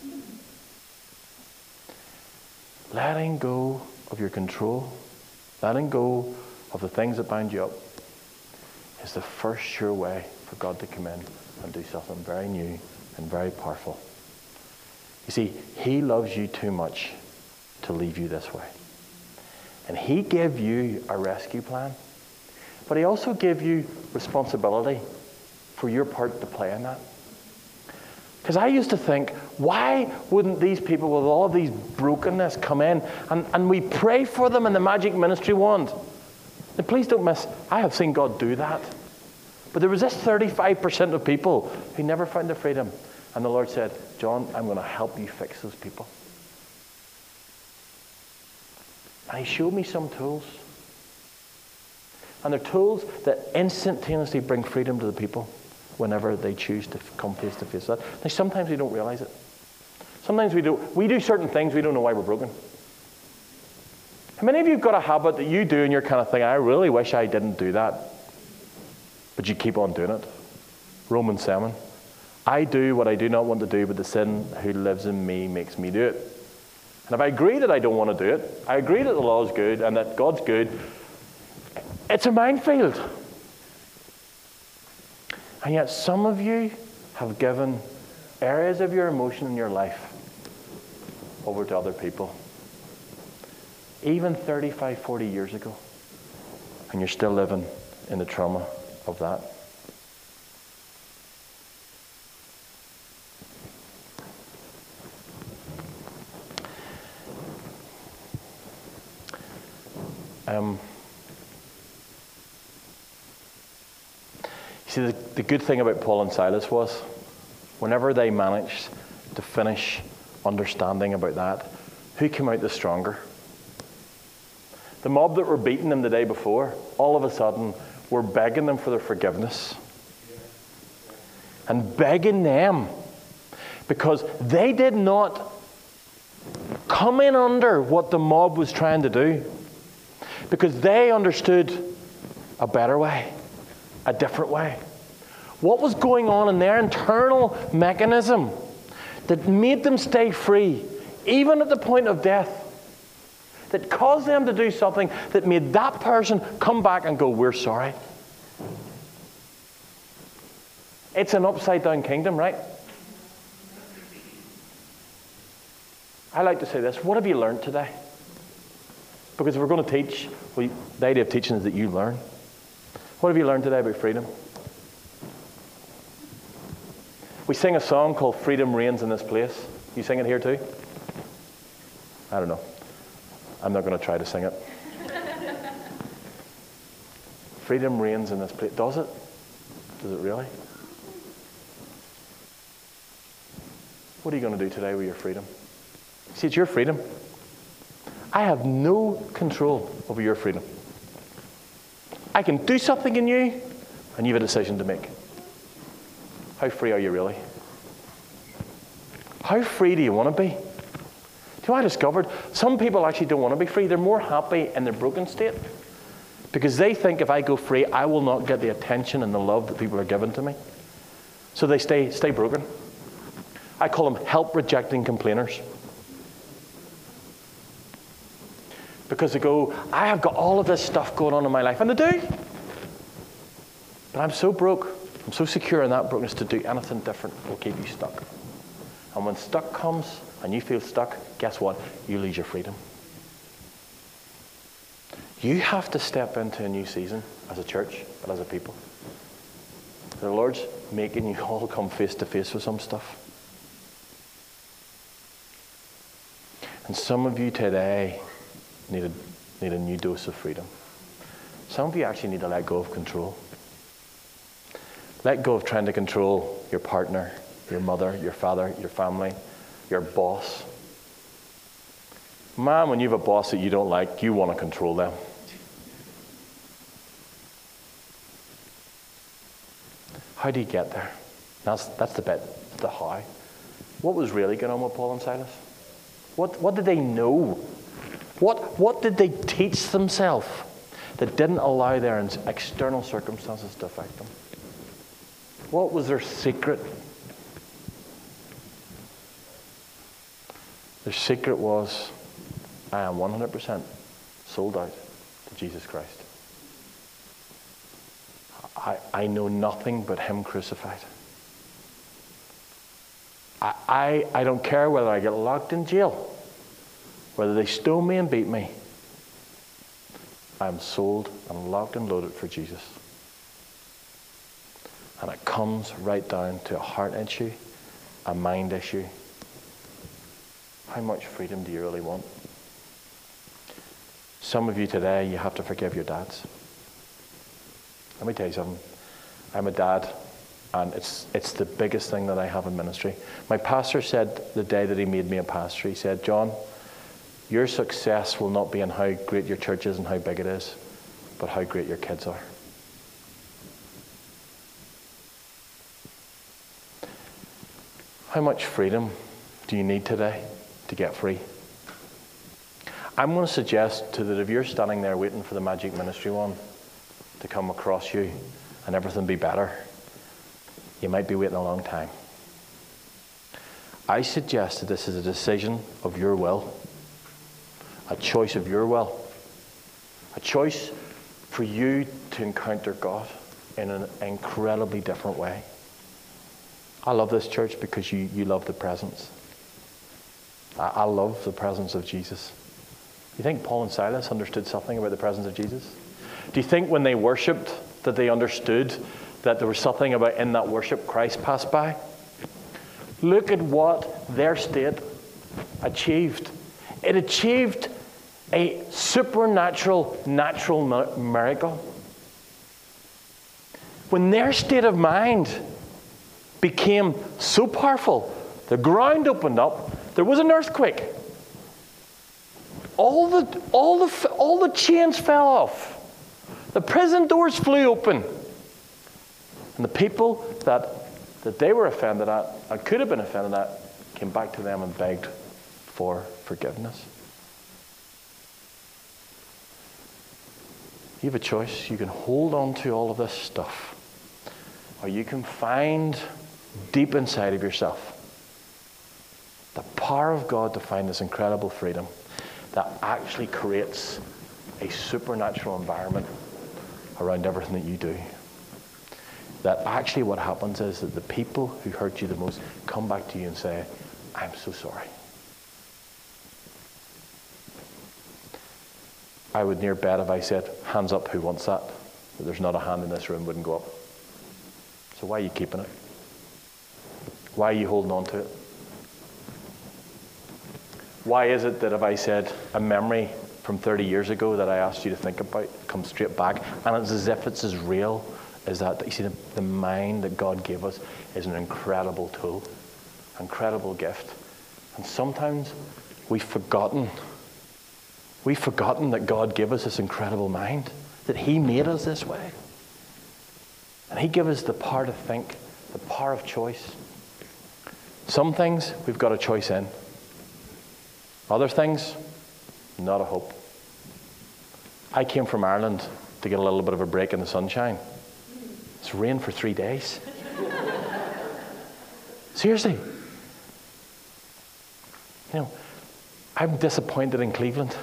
Letting go of your control, letting go of the things that bind you up, is the first sure way for God to come in and do something very new and very powerful. You see, He loves you too much to leave you this way. And He gave you a rescue plan, but He also gave you responsibility for your part to play in that. Because I used to think, why wouldn't these people with all of these brokenness come in and, and we pray for them in the magic ministry wand? And please don't miss, I have seen God do that. But there was this thirty-five percent of people who never found their freedom. And the Lord said, John, I'm going to help you fix those people. And he showed me some tools. And they're tools that instantaneously bring freedom to the people whenever they choose to come face to face with that. Now, sometimes we don't realize it. Sometimes we do, we do certain things, we don't know why we're broken. How many of you have got a habit that you do and you're kind of thinking, I really wish I didn't do that. But you keep on doing it. Romans seven. I do what I do not want to do, but the sin who lives in me makes me do it. And if I agree that I don't want to do it, I agree that the law is good and that God's good, it's a minefield. And yet some of you have given areas of your emotion in your life over to other people. Even thirty-five, forty years ago. And you're still living in the trauma of that. Um, you see, the, the good thing about Paul and Silas was, whenever they managed to finish understanding about that, who came out the stronger? The mob that were beating them the day before, all of a sudden, were begging them for their forgiveness. And begging them, because they did not come in under what the mob was trying to do. Because they understood a better way, a different way. What was going on in their internal mechanism that made them stay free, even at the point of death, that caused them to do something that made that person come back and go, we're sorry. It's an upside-down kingdom, right? I like to say this, what have you learned today? Because if we're going to teach, well, the idea of teaching is that you learn. What have you learned today about freedom? We sing a song called Freedom Reigns in This Place. You sing it here too? I don't know. I'm not going to try to sing it. Freedom reigns in this place. Does it? Does it really? What are you going to do today with your freedom? See, it's your freedom. I have no control over your freedom. I can do something in you, and you have a decision to make. How free are you really? How free do you want to be? Do you know what I discovered? Some people actually don't want to be free. They're more happy in their broken state. Because they think if I go free, I will not get the attention and the love that people are giving to me. So they stay, stay broken. I call them help-rejecting complainers. Because they go, I have got all of this stuff going on in my life. And they do. But I'm so broke. I'm so secure in that brokenness to do anything different will keep you stuck. And when stuck comes and you feel stuck, guess what? You lose your freedom. You have to step into a new season as a church, but as a people. The Lord's making you all come face to face with some stuff. And some of you today need a, need a new dose of freedom. Some of you actually need to let go of control. Let go of trying to control your partner, your mother, your father, your family, your boss. Man, when you have a boss that you don't like, you want to control them. How do you get there? That's, that's the bit, the how. What was really going on with Paul and Silas? What, what did they know? What, what did they teach themselves that didn't allow their external circumstances to affect them? What was their secret? Their secret was, I am one hundred percent sold out to Jesus Christ. I, I know nothing but Him crucified. I, I, I don't care whether I get locked in jail, whether they stone me and beat me. I'm sold and locked and loaded for Jesus. And it comes right down to a heart issue, a mind issue. How much freedom do you really want? Some of you today, you have to forgive your dads. Let me tell you something. I'm a dad, and it's, it's the biggest thing that I have in ministry. My pastor said the day that he made me a pastor, he said, John, your success will not be in how great your church is and how big it is, but how great your kids are. How much freedom do you need today to get free? I'm going to suggest to that if you're standing there waiting for the magic ministry one to come across you and everything be better, you might be waiting a long time. I suggest that this is a decision of your will, a choice of your will, a choice for you to encounter God in an incredibly different way. I love this church because you, you love the presence. I, I love the presence of Jesus. You think Paul and Silas understood something about the presence of Jesus? Do you think when they worshipped that they understood that there was something about in that worship Christ passed by? Look at what their state achieved. It achieved a supernatural, natural miracle. When their state of mind became so powerful, the ground opened up, there was an earthquake. All the, all the, all the chains fell off. The prison doors flew open. And the people that, that they were offended at, and could have been offended at, came back to them and begged for forgiveness. You have a choice. You can hold on to all of this stuff, or you can find deep inside of yourself the power of God to find this incredible freedom that actually creates a supernatural environment around everything that you do. That actually what happens is that the people who hurt you the most come back to you and say, I'm so sorry. I would near bet if I said, hands up, who wants that? That there's not a hand in this room wouldn't go up. So why are you keeping it? Why are you holding on to it? Why is it that if I said a memory from thirty years ago that I asked you to think about comes straight back, and it's as if it's as real as that? You see, the, the mind that God gave us is an incredible tool, incredible gift. And sometimes we've forgotten, we've forgotten that God gave us this incredible mind, that He made us this way. And He gave us the power to think, the power of choice. Some things we've got a choice in. Other things, not a hope. I came from Ireland to get a little bit of a break in the sunshine. It's rained for three days. Seriously. You know, I'm disappointed in Cleveland.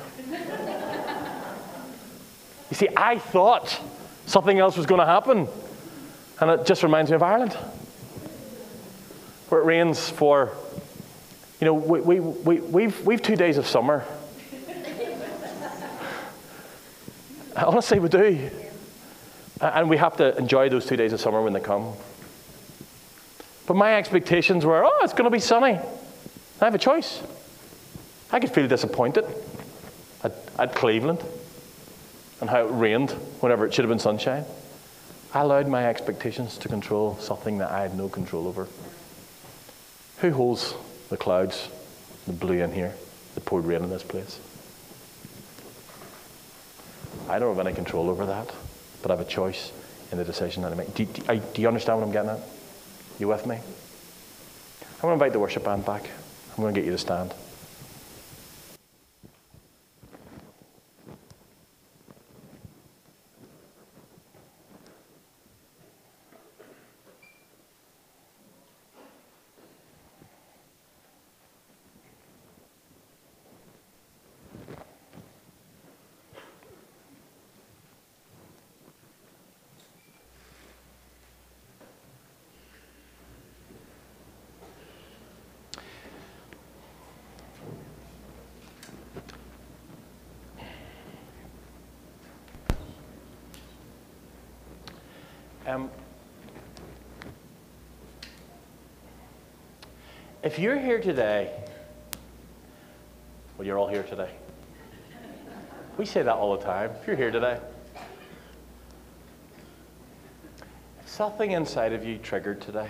You see, I thought something else was going to happen. And it just reminds me of Ireland, where it rains for, you know, we, we, we, we've, we've two days of summer. Honestly, we do. And we have to enjoy those two days of summer when they come. But my expectations were, oh, it's going to be sunny. I have a choice. I could feel disappointed at, at Cleveland and how it rained whenever it should have been sunshine. I allowed my expectations to control something that I had no control over. Who holds the clouds, the blue in here, the poured rain in this place? I don't have any control over that, but I have a choice in the decision that I make. Do, do, I, do you understand what I'm getting at? You with me? I'm going to invite the worship band back. I'm going to get you to stand. Um, if you're here today, well, you're all here today. We say that all the time. If you're here today, something inside of you triggered today,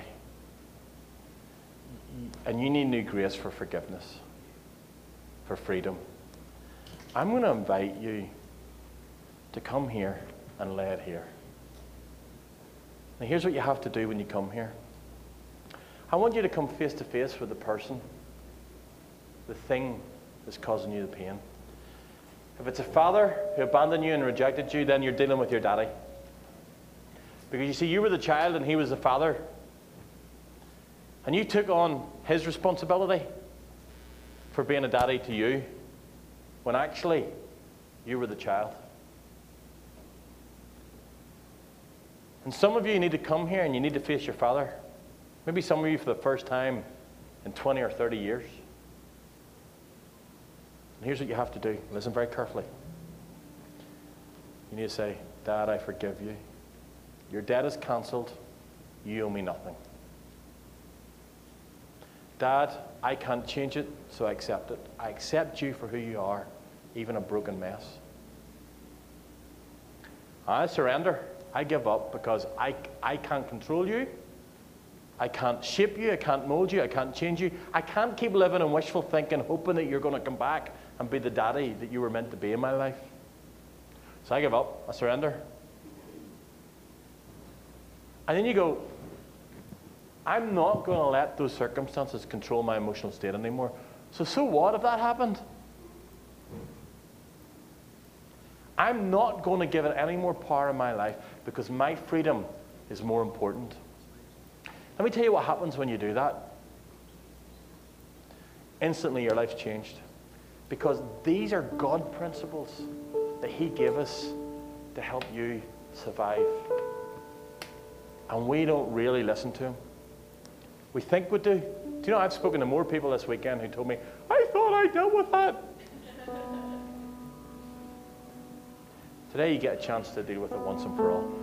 and you need new grace for forgiveness, for freedom, I'm going to invite you to come here and lay it here. Now, here's what you have to do when you come here. I want you to come face to face with the person, the thing that's causing you the pain. If it's a father who abandoned you and rejected you, then you're dealing with your daddy. Because you see, you were the child and he was the father. And you took on his responsibility for being a daddy to you, when actually you were the child. And some of you need to come here and you need to face your father. Maybe some of you for the first time in twenty or thirty years. And here's what you have to do. Listen very carefully. You need to say, Dad, I forgive you. Your debt is cancelled. You owe me nothing. Dad, I can't change it, so I accept it. I accept you for who you are, even a broken mess. I surrender. I give up because I, I can't control you. I can't shape you. I can't mold you. I can't change you. I can't keep living in wishful thinking, hoping that you're going to come back and be the daddy that you were meant to be in my life. So I give up. I surrender. And then you go, I'm not going to let those circumstances control my emotional state anymore. So, so what if that happened? I'm not going to give it any more power in my life because my freedom is more important. Let me tell you what happens when you do that. Instantly your life's changed. Because these are God principles that He gave us to help you survive. And we don't really listen to Him. We think we do. Do you know, I've spoken to more people this weekend who told me, I thought I dealt with that. Today you get a chance to deal with it once and for all.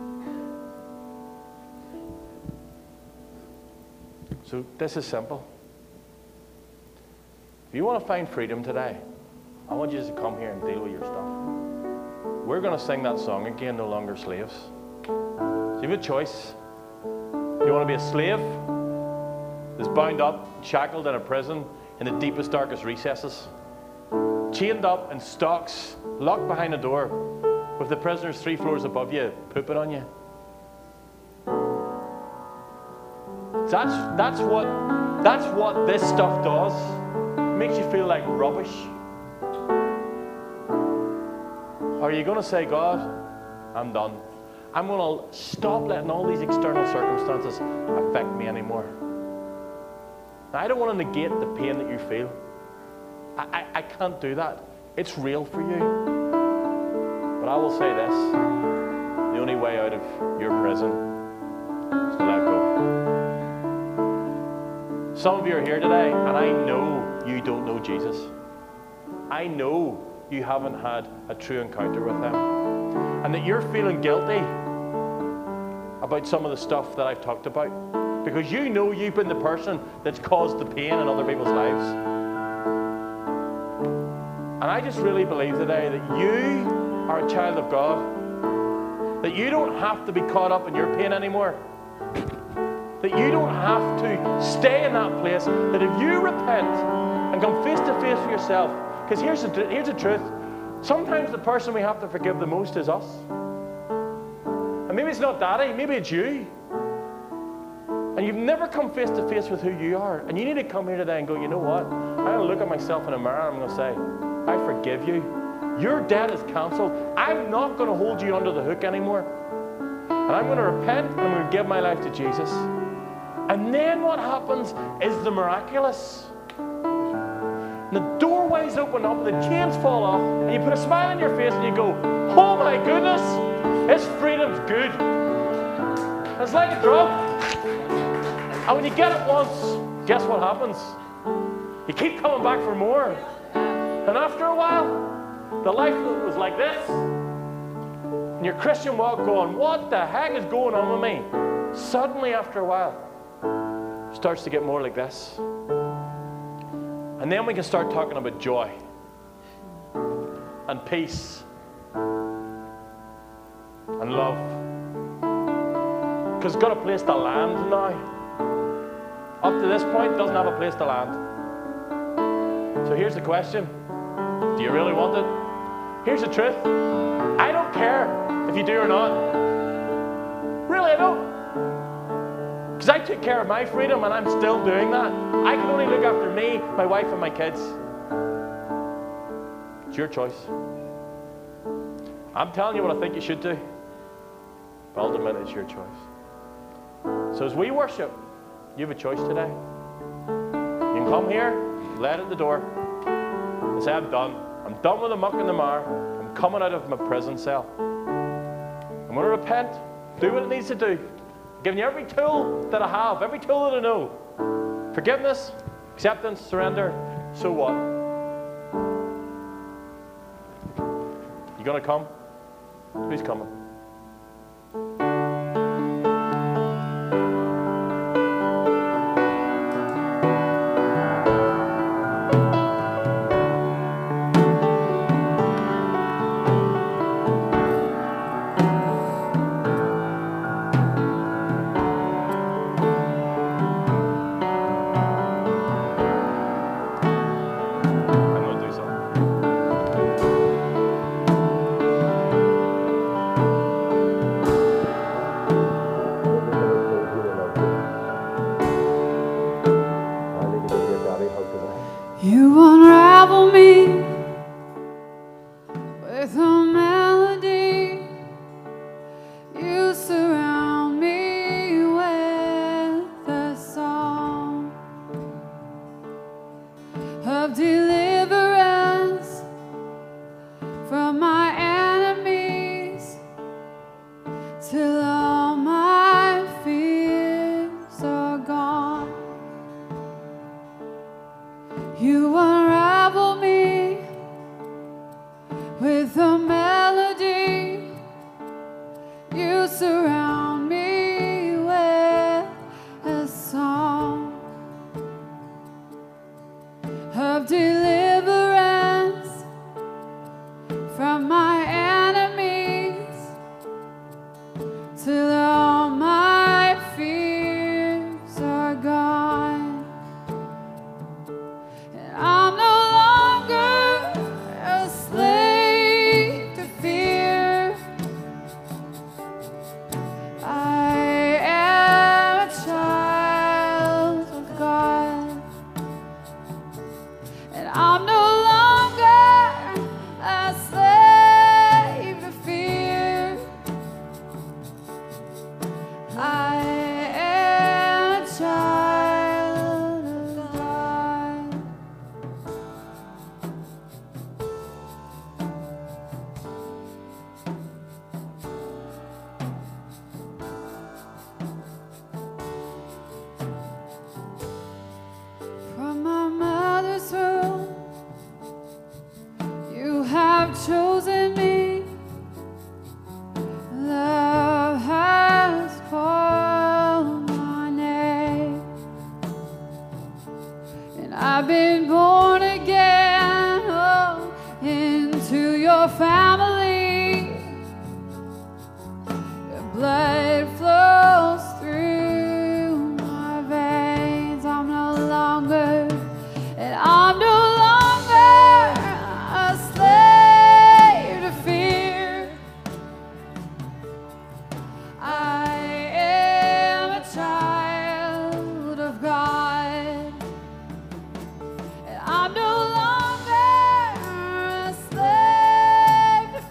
So this is simple. If you want to find freedom today, I want you to come here and deal with your stuff. We're going to sing that song again, No Longer Slaves. So you have a choice. Do you want to be a slave that's bound up, shackled in a prison in the deepest, darkest recesses, chained up in stocks, locked behind a door, with the prisoners three floors above you pooping on you? That's, that's, what, that's what this stuff does. It makes you feel like rubbish. Are you going to say, God, I'm done. I'm going to stop letting all these external circumstances affect me anymore. Now, I don't want to negate the pain that you feel. I, I, I can't do that. It's real for you. But I will say this, the only way out of your prison is to let go. Some of you are here today, and I know you don't know Jesus. I know you haven't had a true encounter with Him. And that you're feeling guilty about some of the stuff that I've talked about. Because you know you've been the person that's caused the pain in other people's lives. And I just really believe today that you are a child of God, that you don't have to be caught up in your pain anymore, that you don't have to stay in that place, that if you repent and come face to face with yourself, because here's the, here's the truth, sometimes the person we have to forgive the most is us. And maybe it's not daddy, maybe it's you. And you've never come face to face with who you are. And you need to come here today and go, you know what? I'm going to look at myself in a mirror and I'm going to say, I forgive you. Your debt is cancelled. I'm not going to hold you under the hook anymore. And I'm going to repent and I'm going to give my life to Jesus. And then what happens is the miraculous. The doorways open up, the chains fall off, and you put a smile on your face and you go, oh my goodness, this freedom's good. It's like a drug. And when you get it once, guess what happens? You keep coming back for more. And after a while, the life was like this. And your Christian walk going, what the heck is going on with me? Suddenly, after a while, it starts to get more like this. And then we can start talking about joy and peace and love Because it's got a place to land now. Up to this point, it doesn't have a place to land. So here's the question. Do you really want it? Here's the truth. I don't care if you do or not. Really, I don't. Because I took care of my freedom and I'm still doing that. I can only look after me, my wife, and my kids. It's your choice. I'm telling you what I think you should do. But ultimately, it's your choice. So as we worship, you have a choice today. You can come here, lay it at the door, and say, I'm done. I'm done with the muck and the mire. I'm coming out of my prison cell. I'm going to repent, do what it needs to do. I'm giving you every tool that I have, every tool that I know. Forgiveness, acceptance, surrender. So what? You going to come? Who's coming? I'm no longer a slave to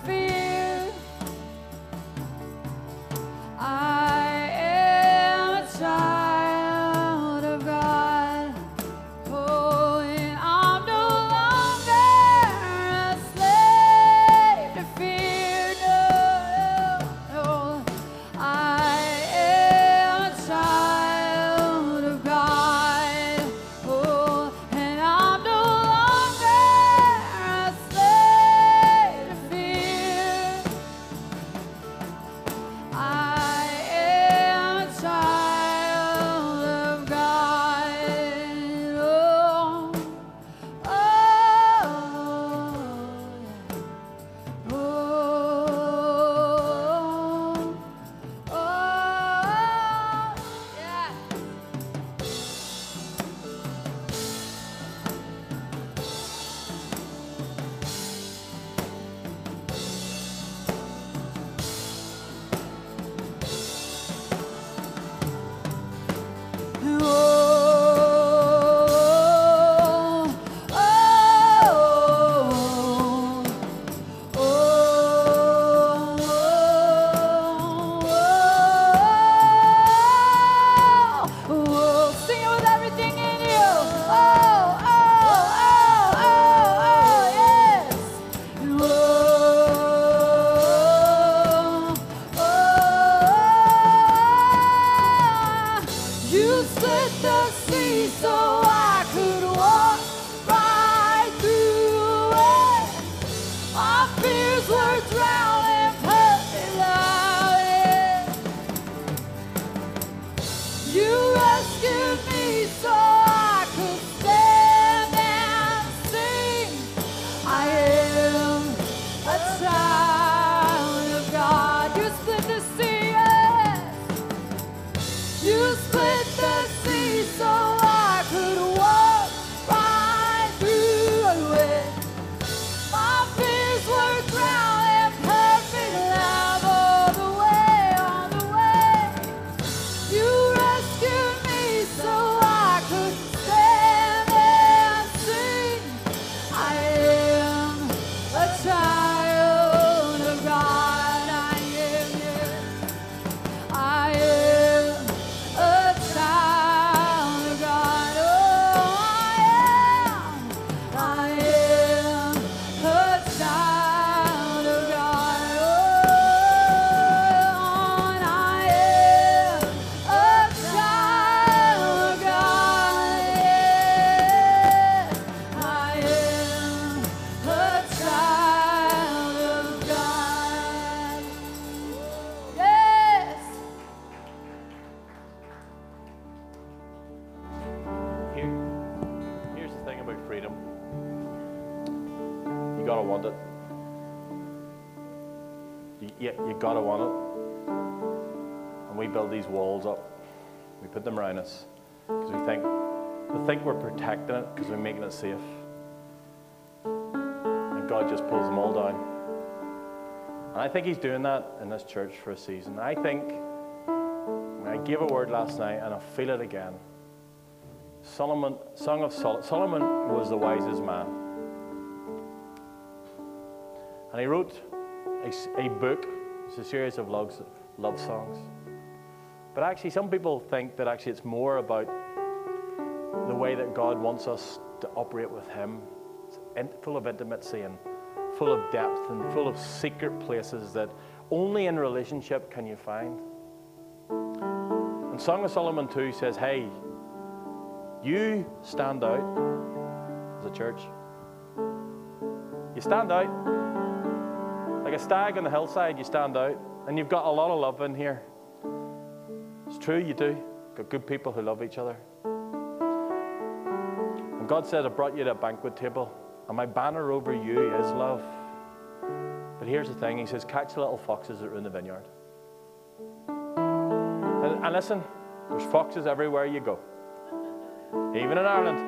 got to want it. You, you, you got to want it. And we build these walls up. We put them around us because we think, we think we're protecting it because we're making it safe. And God just pulls them all down. And I think he's doing that in this church for a season. I think, I gave a word last night and I feel it again. Solomon, Song of Sol- Solomon was the wisest man. And he wrote a, a book. It's a series of loves, love songs. But actually, some people think that actually it's more about the way that God wants us to operate with him. It's in, full of intimacy and full of depth and full of secret places that only in relationship can you find. And Song of Solomon two says, hey, you stand out as a church. You stand out. Like a stag on the hillside, you stand out. And you've got a lot of love in here. It's true, you do. You've got good people who love each other. And God said, I brought you to a banquet table, and my banner over you is love. But here's the thing, he says, catch the little foxes that are in the vineyard. And, and listen, there's foxes everywhere you go. Even in Ireland.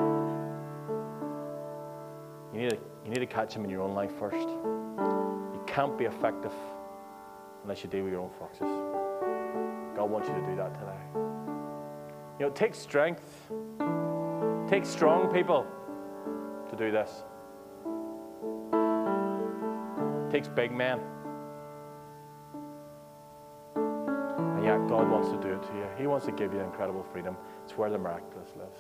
You need, to, you need to catch them in your own life first. You can't be effective unless you deal with your own foxes. God wants you to do that today. You know, it takes strength. It takes strong people to do this. It takes big men. And yet God wants to do it to you. He wants to give you incredible freedom. It's where the miraculous lives.